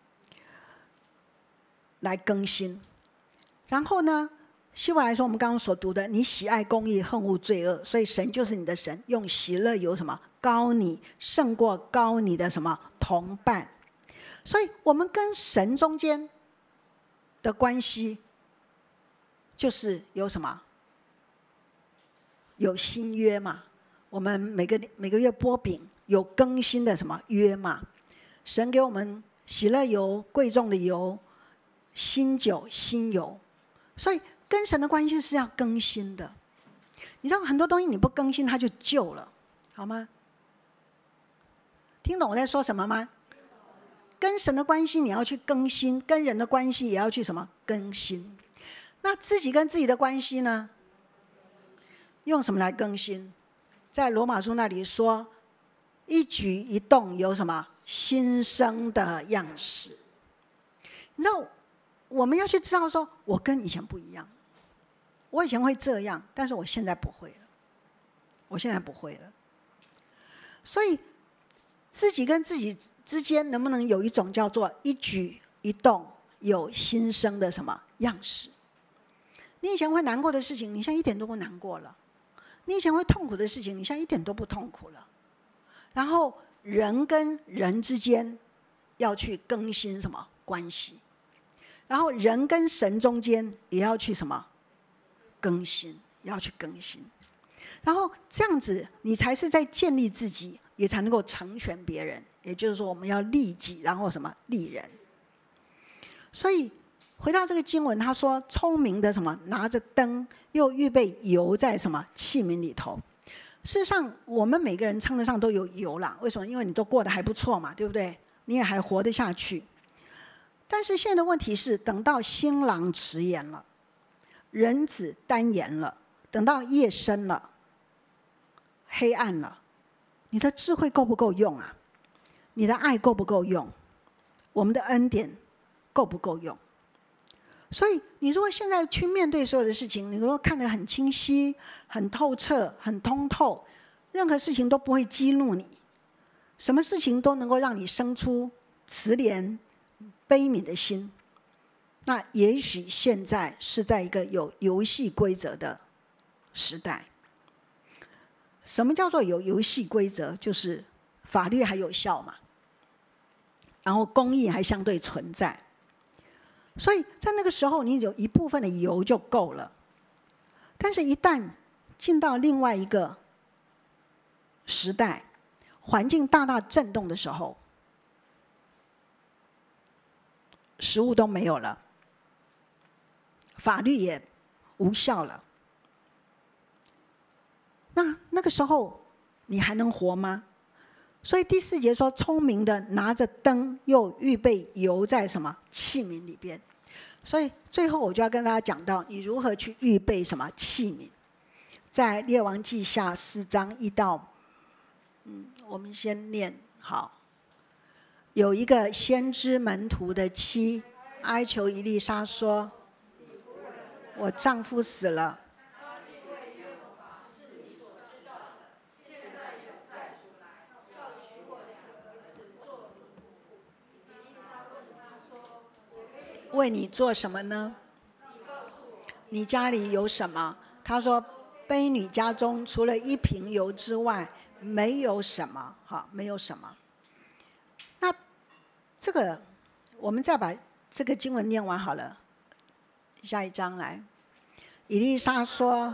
来更新。然后呢，希伯来说我们刚刚所读的，你喜爱公义，恨恶罪恶，所以神就是你的神，用喜乐油什么膏你，胜过膏你的什么同伴。所以我们跟神中间的关系就是有什么？有新约嘛，我们每个月拨饼有更新的什么约嘛。神给我们喜乐油，贵重的油，新酒新油。所以跟神的关系是要更新的。你知道很多东西你不更新它就旧了，好吗？听懂我在说什么吗？跟神的关系你要去更新，跟人的关系也要去什么更新。那自己跟自己的关系呢，用什么来更新？在罗马书那里说，一举一动有什么新生的样式。你知道我们要去知道说，我跟以前不一样，我以前会这样，但是我现在不会了，我现在不会了。所以自己跟自己之间能不能有一种叫做一举一动有新生的什么样式。你以前会难过的事情，你现在一点都不难过了；你以前会痛苦的事情，你现在一点都不痛苦了。然后人跟人之间要去更新什么关系，然后人跟神中间也要去什么更新，也要去更新。然后这样子，你才是在建立自己，也才能够成全别人。也就是说，我们要利己，然后什么利人。所以回到这个经文，他说聪明的什么拿着灯，又预备油在什么器皿里头。事实上，我们每个人称得上都有油啦。为什么？因为你都过得还不错嘛，对不对？你也还活得下去。但是现在的问题是，等到新郎迟延了，人子单言了，等到夜深了，黑暗了，你的智慧够不够用啊？你的爱够不够用？我们的恩典够不够用？所以你如果现在去面对所有的事情，你如果看得很清晰、很透彻、很通透，任何事情都不会激怒你，什么事情都能够让你生出慈怜悲悯的心，那也许现在是在一个有游戏规则的时代。什么叫做有游戏规则？就是法律还有效嘛，然后公义还相对存在。所以在那个时候，你有一部分的油就够了。但是一旦进到另外一个时代，环境大大震动的时候，食物都没有了，法律也无效了。那个时候你还能活吗？所以第4节说，聪明的拿着灯，又预备油在什么器皿里边。所以最后我就要跟大家讲到，你如何去预备什么器皿。在列王记下4章1到，我们先念好。有一个先知门徒的妻哀求以利沙说：“我丈夫死了。”为你做什么呢？你家里有什么？他说：卑女家中除了1瓶油之外，没有什么。好，没有什么。那这个，我们再把这个经文念完好了。下一章来，以利沙说：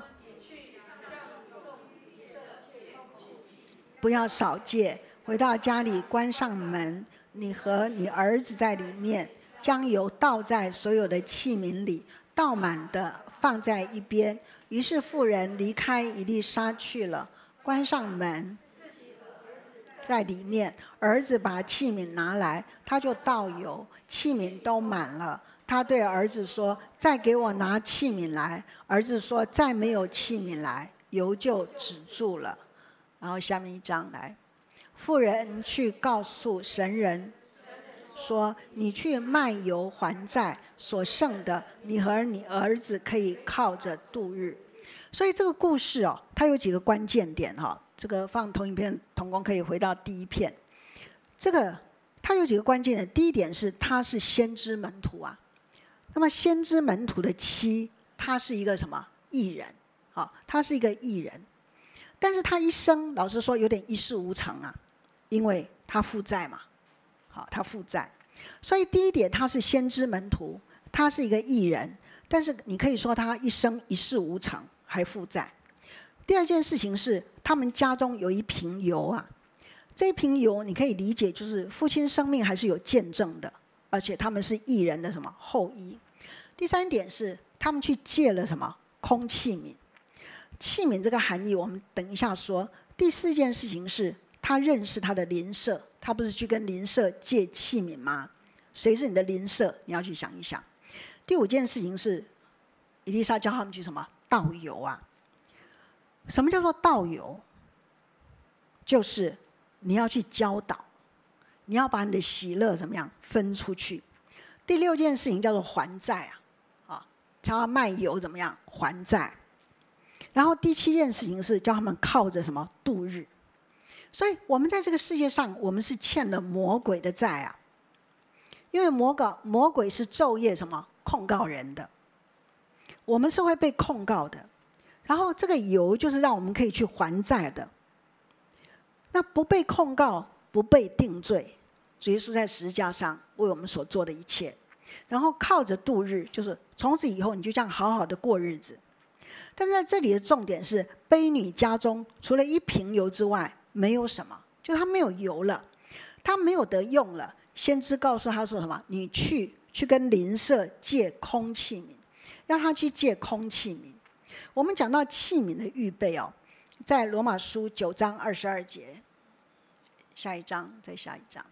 不要少借，回到家里关上门，你和你儿子在里面。将油倒在所有的器皿里，倒满的放在一边。于是妇人离开以利沙去了，关上门，在里面。儿子把器皿拿来，他就倒油，器皿都满了。他对儿子说：“再给我拿器皿来。”儿子说：“再没有器皿来。”油就止住了。然后下面一章来，妇人去告诉神人。说：“你去卖油还债，所剩的你和你儿子可以靠着度日。”所以这个故事它有几个关键点这个放投影片，同工可以回到第1片。这个它有几个关键点。第一点是他是先知门徒啊，那么先知门徒的妻，他是一个什么义人？他是一个义人，但是他一生老实说有点一事无成啊，因为他负债嘛。他负债，所以第一点，他是先知门徒，他是一个义人，但是你可以说他一生一事无成，还负债。第二件事情是，他们家中有1瓶油啊，这一瓶油你可以理解就是父亲生命还是有见证的，而且他们是义人的什么后裔。第3点是，他们去借了什么空器皿。器皿这个含义我们等一下说。第4件事情是，他认识他的邻舍。他不是去跟邻舍借器皿吗？谁是你的邻舍？你要去想一想。第5件事情是，以利沙叫他们去什么倒油啊？什么叫做倒油？就是你要去教导，你要把你的喜乐怎么样分出去。第6件事情叫做还债啊，叫他卖油怎么样还债。然后第7件事情是叫他们靠着什么度日。所以我们在这个世界上，我们是欠了魔鬼的债啊。 因为魔鬼是昼夜什么控告人的，我们是会被控告的。然后这个油就是让我们可以去还债的。那不被控告，不被定罪，主耶稣在十字架上为我们所做的一切，然后靠着度日，就是从此以后你就这样好好的过日子。但是在这里的重点是，婢女家中除了一瓶油之外没有什么，就他没有油了，他没有得用了。先知告诉他说什么？你去跟邻舍借空器皿，让他去借空器皿。我们讲到器皿的预备在罗马书9章22节，下一章，再下一章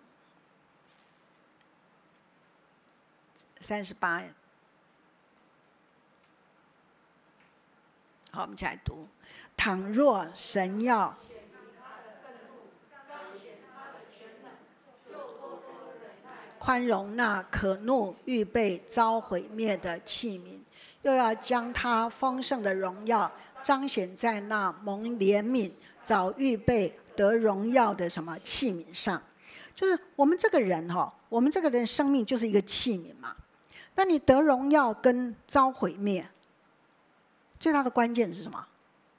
38。好，我们一起来读：倘若神要宽容那可怒预备遭毁灭的器皿，又要将他丰盛的荣耀彰显在那蒙怜悯早预备得荣耀的什么器皿上。就是我们这个人我们这个人生命就是一个器皿嘛。那你得荣耀跟遭毁灭，最大的关键是什么？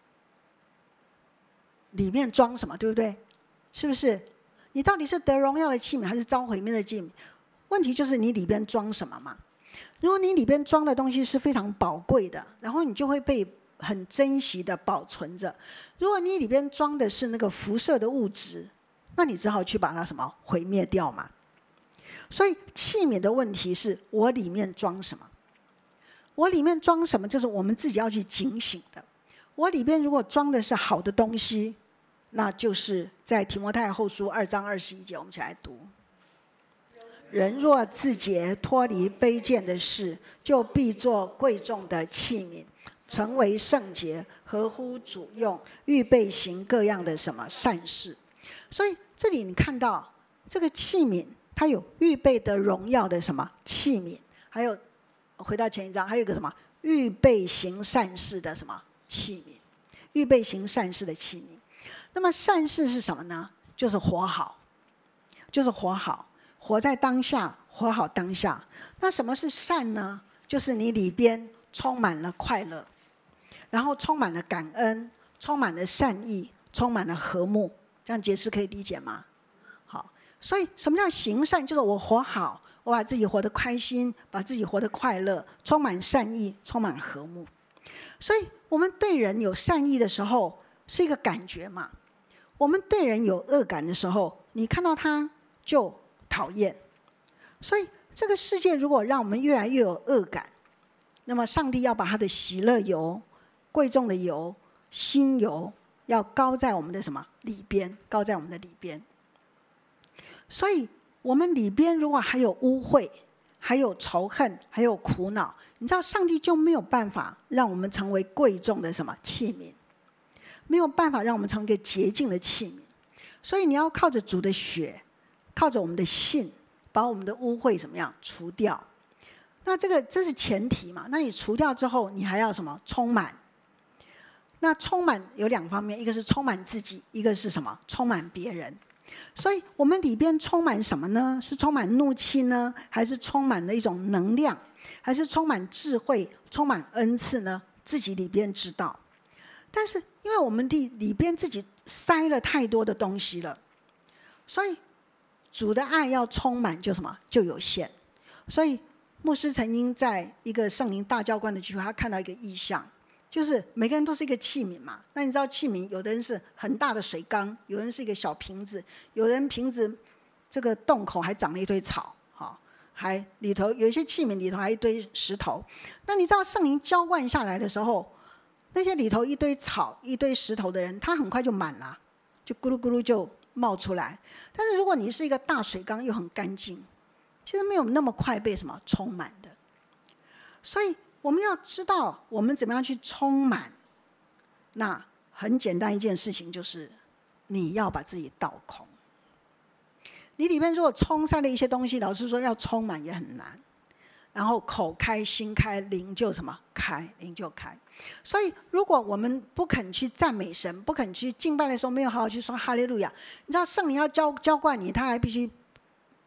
里面装什么，对不对？是不是？你到底是得荣耀的器皿还是遭毁灭的器皿？问题就是你里边装什么嘛。如果你里边装的东西是非常宝贵的，然后你就会被很珍惜的保存着。如果你里边装的是那个辐射的物质，那你只好去把它什么毁灭掉嘛。所以器皿的问题是我里面装什么，我里面装什么，这是我们自己要去警醒的。我里边如果装的是好的东西，那就是在提摩太后书2章21节，我们一起来读：人若自洁，脱离卑贱的事，就必作贵重的器皿，成为圣洁，合乎主用，预备行各样的什么善事。所以这里你看到这个器皿，它有预备的荣耀的什么器皿，还有回到前一章，还有一个什么预备行善事的什么器皿，预备行善事的器皿。那么善事是什么呢？就是活好，就是活好，活在当下，活好当下。那什么是善呢？就是你里边充满了快乐，然后充满了感恩，充满了善意，充满了和睦。这样解释可以理解吗？好，所以什么叫行善？就是我活好，我把自己活得开心，把自己活得快乐，充满善意，充满和睦。所以我们对人有善意的时候是一个感觉嘛，我们对人有恶感的时候，你看到他就讨厌。所以这个世界如果让我们越来越有恶感，那么上帝要把他的喜乐油、贵重的油、新油要高在我们的什么里边，高在我们的里边。所以我们里边如果还有污秽，还有仇恨，还有苦恼，你知道上帝就没有办法让我们成为贵重的什么器皿，没有办法让我们成为一个洁净的器皿。所以你要靠着主的血，靠着我们的信，把我们的污秽怎么样除掉。那这是前提嘛。那你除掉之后，你还要什么？充满。那充满有2方面，一个是充满自己，一个是什么？充满别人。所以我们里边充满什么呢？是充满怒气呢，还是充满了一种能量，还是充满智慧，充满恩赐呢？自己里边知道。但是因为我们里边自己塞了太多的东西了，所以主的爱要充满就什么？就有限。所以牧师曾经在一个圣灵大教官的聚会，他看到一个异象，就是每个人都是一个器皿嘛。那你知道器皿，有的人是很大的水缸，有人是一个小瓶子，有人瓶子这个洞口还长了一堆草，还里头有一些器皿里头还一堆石头。那你知道圣灵浇灌下来的时候，那些里头一堆草一堆石头的人，他很快就满了，就咕噜咕噜就冒出来。但是如果你是一个大水缸又很干净，其实没有那么快被什么充满的。所以我们要知道我们怎么样去充满。那很简单一件事情，就是你要把自己倒空。你里面如果充塞了一些东西，老实说要充满也很难。然后口开心开，灵就什么开，灵就开。所以如果我们不肯去赞美神，不肯去敬拜的时候没有好好去说哈利路亚，你知道圣灵要浇灌你，他还必须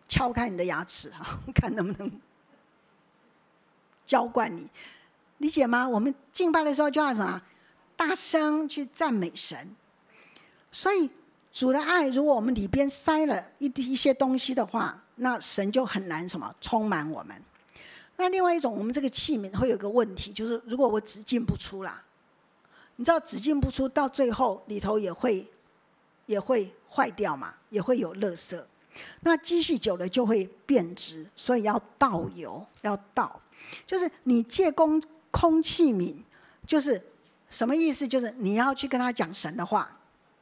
敲开你的牙齿哈，看能不能浇灌你，理解吗？我们敬拜的时候就要什么？大声去赞美神。所以主的爱，如果我们里边塞了一些东西的话，那神就很难什么充满我们。那另外一种，我们这个器皿会有个问题，就是如果我只进不出啦，你知道只进不出，到最后里头也会坏掉嘛，也会有垃圾。那积蓄久了就会变质，所以要倒油，要倒。就是你借空器皿，就是什么意思？就是你要去跟他讲神的话，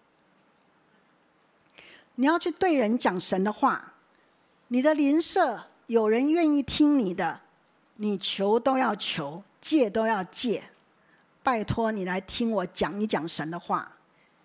你要去对人讲神的话。你的邻舍有人愿意听你的，你求都要求，借都要借。拜托你来听我讲一讲神的话。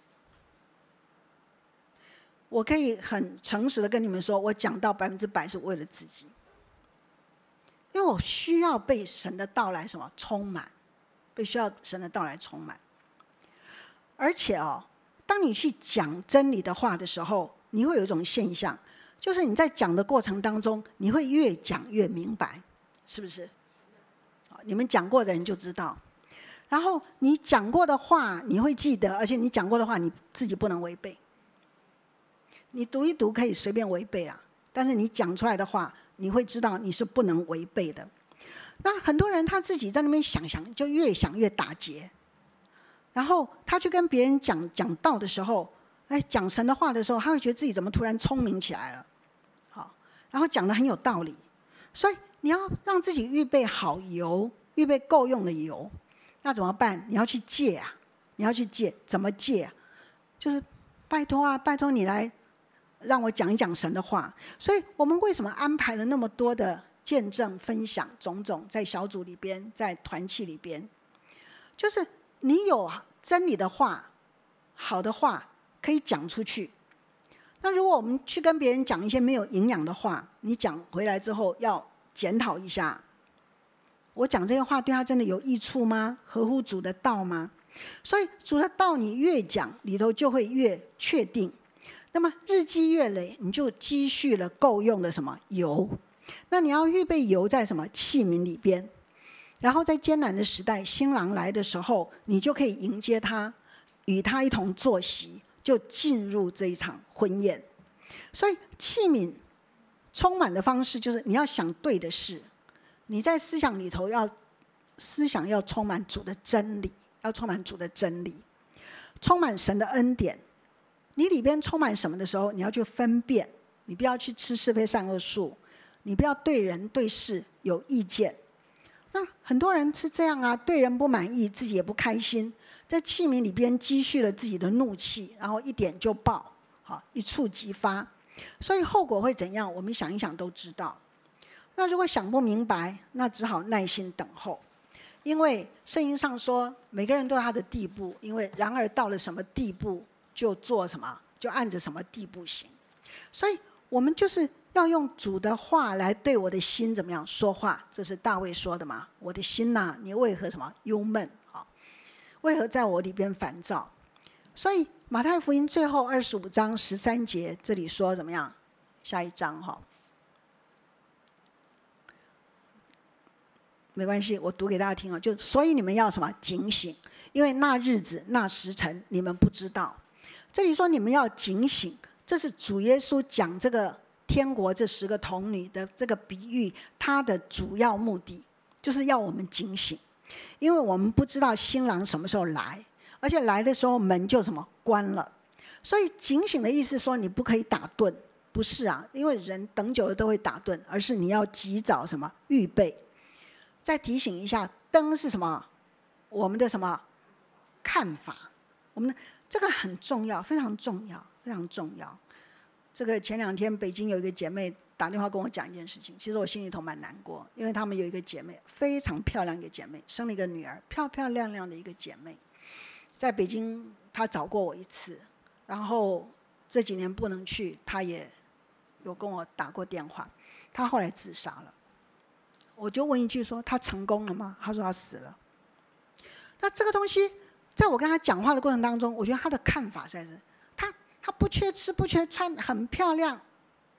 我可以很诚实的跟你们说，我讲到100%是为了自己，因为我需要被神的道来什么充满，被需要神的道来充满。而且当你去讲真理的话的时候，你会有一种现象，就是你在讲的过程当中，你会越讲越明白，是不是？你们讲过的人就知道。然后你讲过的话你会记得，而且你讲过的话你自己不能违背。你读一读可以随便违背啦，但是你讲出来的话，你会知道你是不能违背的。那很多人他自己在那边想，就越想越打结。然后他去跟别人讲道的时候，讲神的话的时候，他会觉得自己怎么突然聪明起来了，好，然后讲得很有道理。所以你要让自己预备好油，预备够用的油。那怎么办？你要去借啊，你要去借，怎么借啊？就是拜托你来让我讲一讲神的话。所以我们为什么安排了那么多的见证分享种种，在小组里边，在团契里边，就是你有真理的话，好的话可以讲出去。那如果我们去跟别人讲一些没有营养的话，你讲回来之后要检讨一下，我讲这些话对他真的有益处吗？合乎主的道吗？所以主的道你越讲，里头就会越确定。那么日积月累，你就积蓄了够用的什么油。那你要预备油在什么器皿里边，然后在艰难的时代，新郎来的时候，你就可以迎接他，与他一同坐席，就进入这一场婚宴。所以器皿充满的方式，就是你要想对的事，你在思想里头思想要充满主的真理，要充满主的真理，充满神的恩典。你里边充满什么的时候，你要去分辨，你不要去吃是非善恶树，你不要对人对事有意见。那很多人是这样啊，对人不满意，自己也不开心，在器皿里边积蓄了自己的怒气，然后一点就爆，好，一触即发。所以后果会怎样，我们想一想都知道。那如果想不明白，那只好耐心等候。因为圣经上说，每个人都有他的地步，因为然而到了什么地步，就做什么，就按着什么地步行。所以我们就是要用主的话来对我的心怎么样说话。这是大卫说的嘛，我的心啊，你为何什么忧闷啊？为何在我里边烦躁？所以马太福音最后25章13节这里说怎么样？下一章哈，没关系，我读给大家听啊。就所以你们要什么警醒，因为那日子那时辰你们不知道。这里说你们要警醒，这是主耶稣讲这个天国这10个童女的这个比喻，它的主要目的就是要我们警醒，因为我们不知道新郎什么时候来，而且来的时候门就什么关了。所以警醒的意思说你不可以打盹，不是啊，因为人等久了都会打盹，而是你要及早什么预备。再提醒一下，灯是什么？我们的什么看法？我们的这个很重要，非常重要，非常重要。这个前2天北京有一个姐妹打电话跟我讲一件事情，其实我心里头蛮难过，因为他们有一个姐妹非常漂亮，一个姐妹生了一个女儿，漂漂亮亮的一个姐妹，在北京她找过我一次，然后这几年不能去，她也有跟我打过电话，她后来自杀了。我就问一句说，她成功了吗？她说她死了。那这个东西在我跟她讲话的过程当中，我觉得她的看法实在是，她不缺吃不缺穿，很漂亮，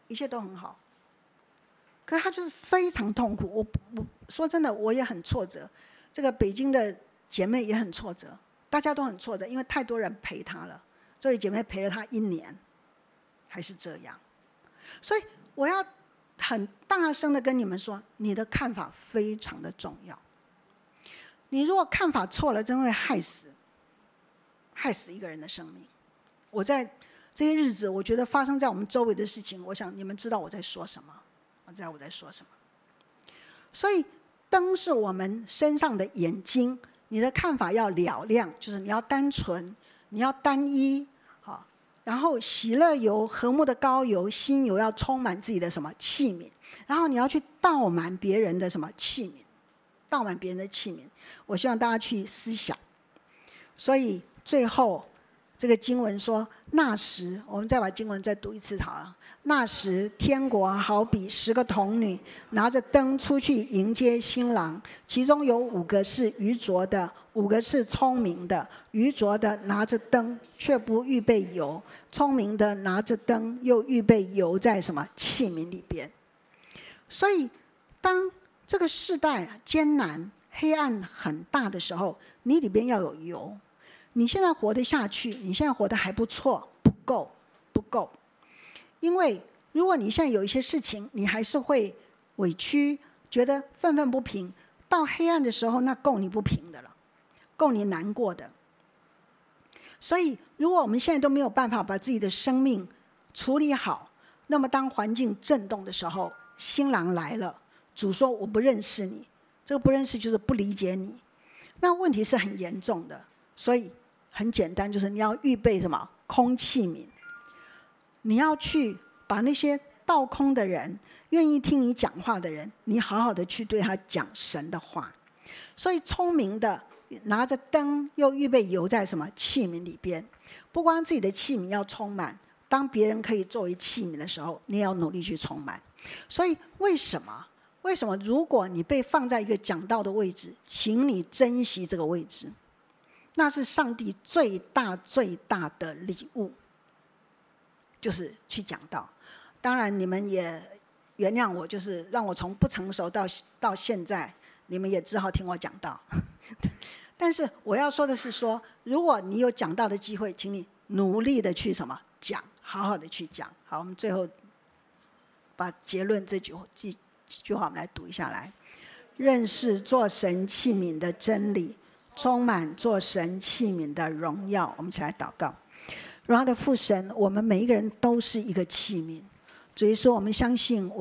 一切都很好。可是他就是非常痛苦。我说真的，我也很挫折。这个北京的姐妹也很挫折，大家都很挫折，因为太多人陪她了。这位姐妹陪了她1年，还是这样。所以我要很大声的跟你们说，你的看法非常的重要。你如果看法错了，真会害死一个人的生命。我在这些日子，我觉得发生在我们周围的事情，我想你们知道我在说什么。我在说什么？所以灯是我们身上的眼睛，你的看法要了亮，就是你要单纯，你要单一，好，然后喜乐油、和睦的膏油、新油要充满自己的什么器皿，然后你要去倒满别人的什么器皿，倒满别人的器皿。我希望大家去思想。所以最后这个经文说，那时我们再把经文再读一次好了。那时天国好比10个童女拿着灯出去迎接新郎，其中有5个是愚拙的，5个是聪明的。愚拙的拿着灯却不预备油，聪明的拿着灯又预备油在什么器皿里边。所以当这个世代艰难黑暗很大的时候，你里边要有油。你现在活得下去，你现在活得还不错，不够。因为如果你现在有一些事情，你还是会委屈，觉得愤愤不平，到黑暗的时候，那够你不平的了，够你难过的。所以如果我们现在都没有办法把自己的生命处理好，那么当环境震动的时候，新郎来了，主说我不认识你，这个不认识就是不理解你，那问题是很严重的。所以很简单，就是你要预备什么空器皿，你要去把那些倒空的人，愿意听你讲话的人，你好好的去对他讲神的话。所以聪明的拿着灯又预备油在什么器皿里边，不光自己的器皿要充满，当别人可以作为器皿的时候，你也要努力去充满。所以为什么如果你被放在一个讲道的位置，请你珍惜这个位置，那是上帝最大的礼物，就是去讲道。当然你们也原谅我，就是让我从不成熟到现在，你们也只好听我讲道。但是我要说的是说，如果你有讲道的机会，请你努力的去什么讲，好好的去讲。好，我们最后把结论这句话我们来读一下来。认识做神器皿的真理，充满做神器皿的荣耀。我们一起来祷告。荣耀的父神，我们每一个人都是一个器皿。主耶稣，我们相信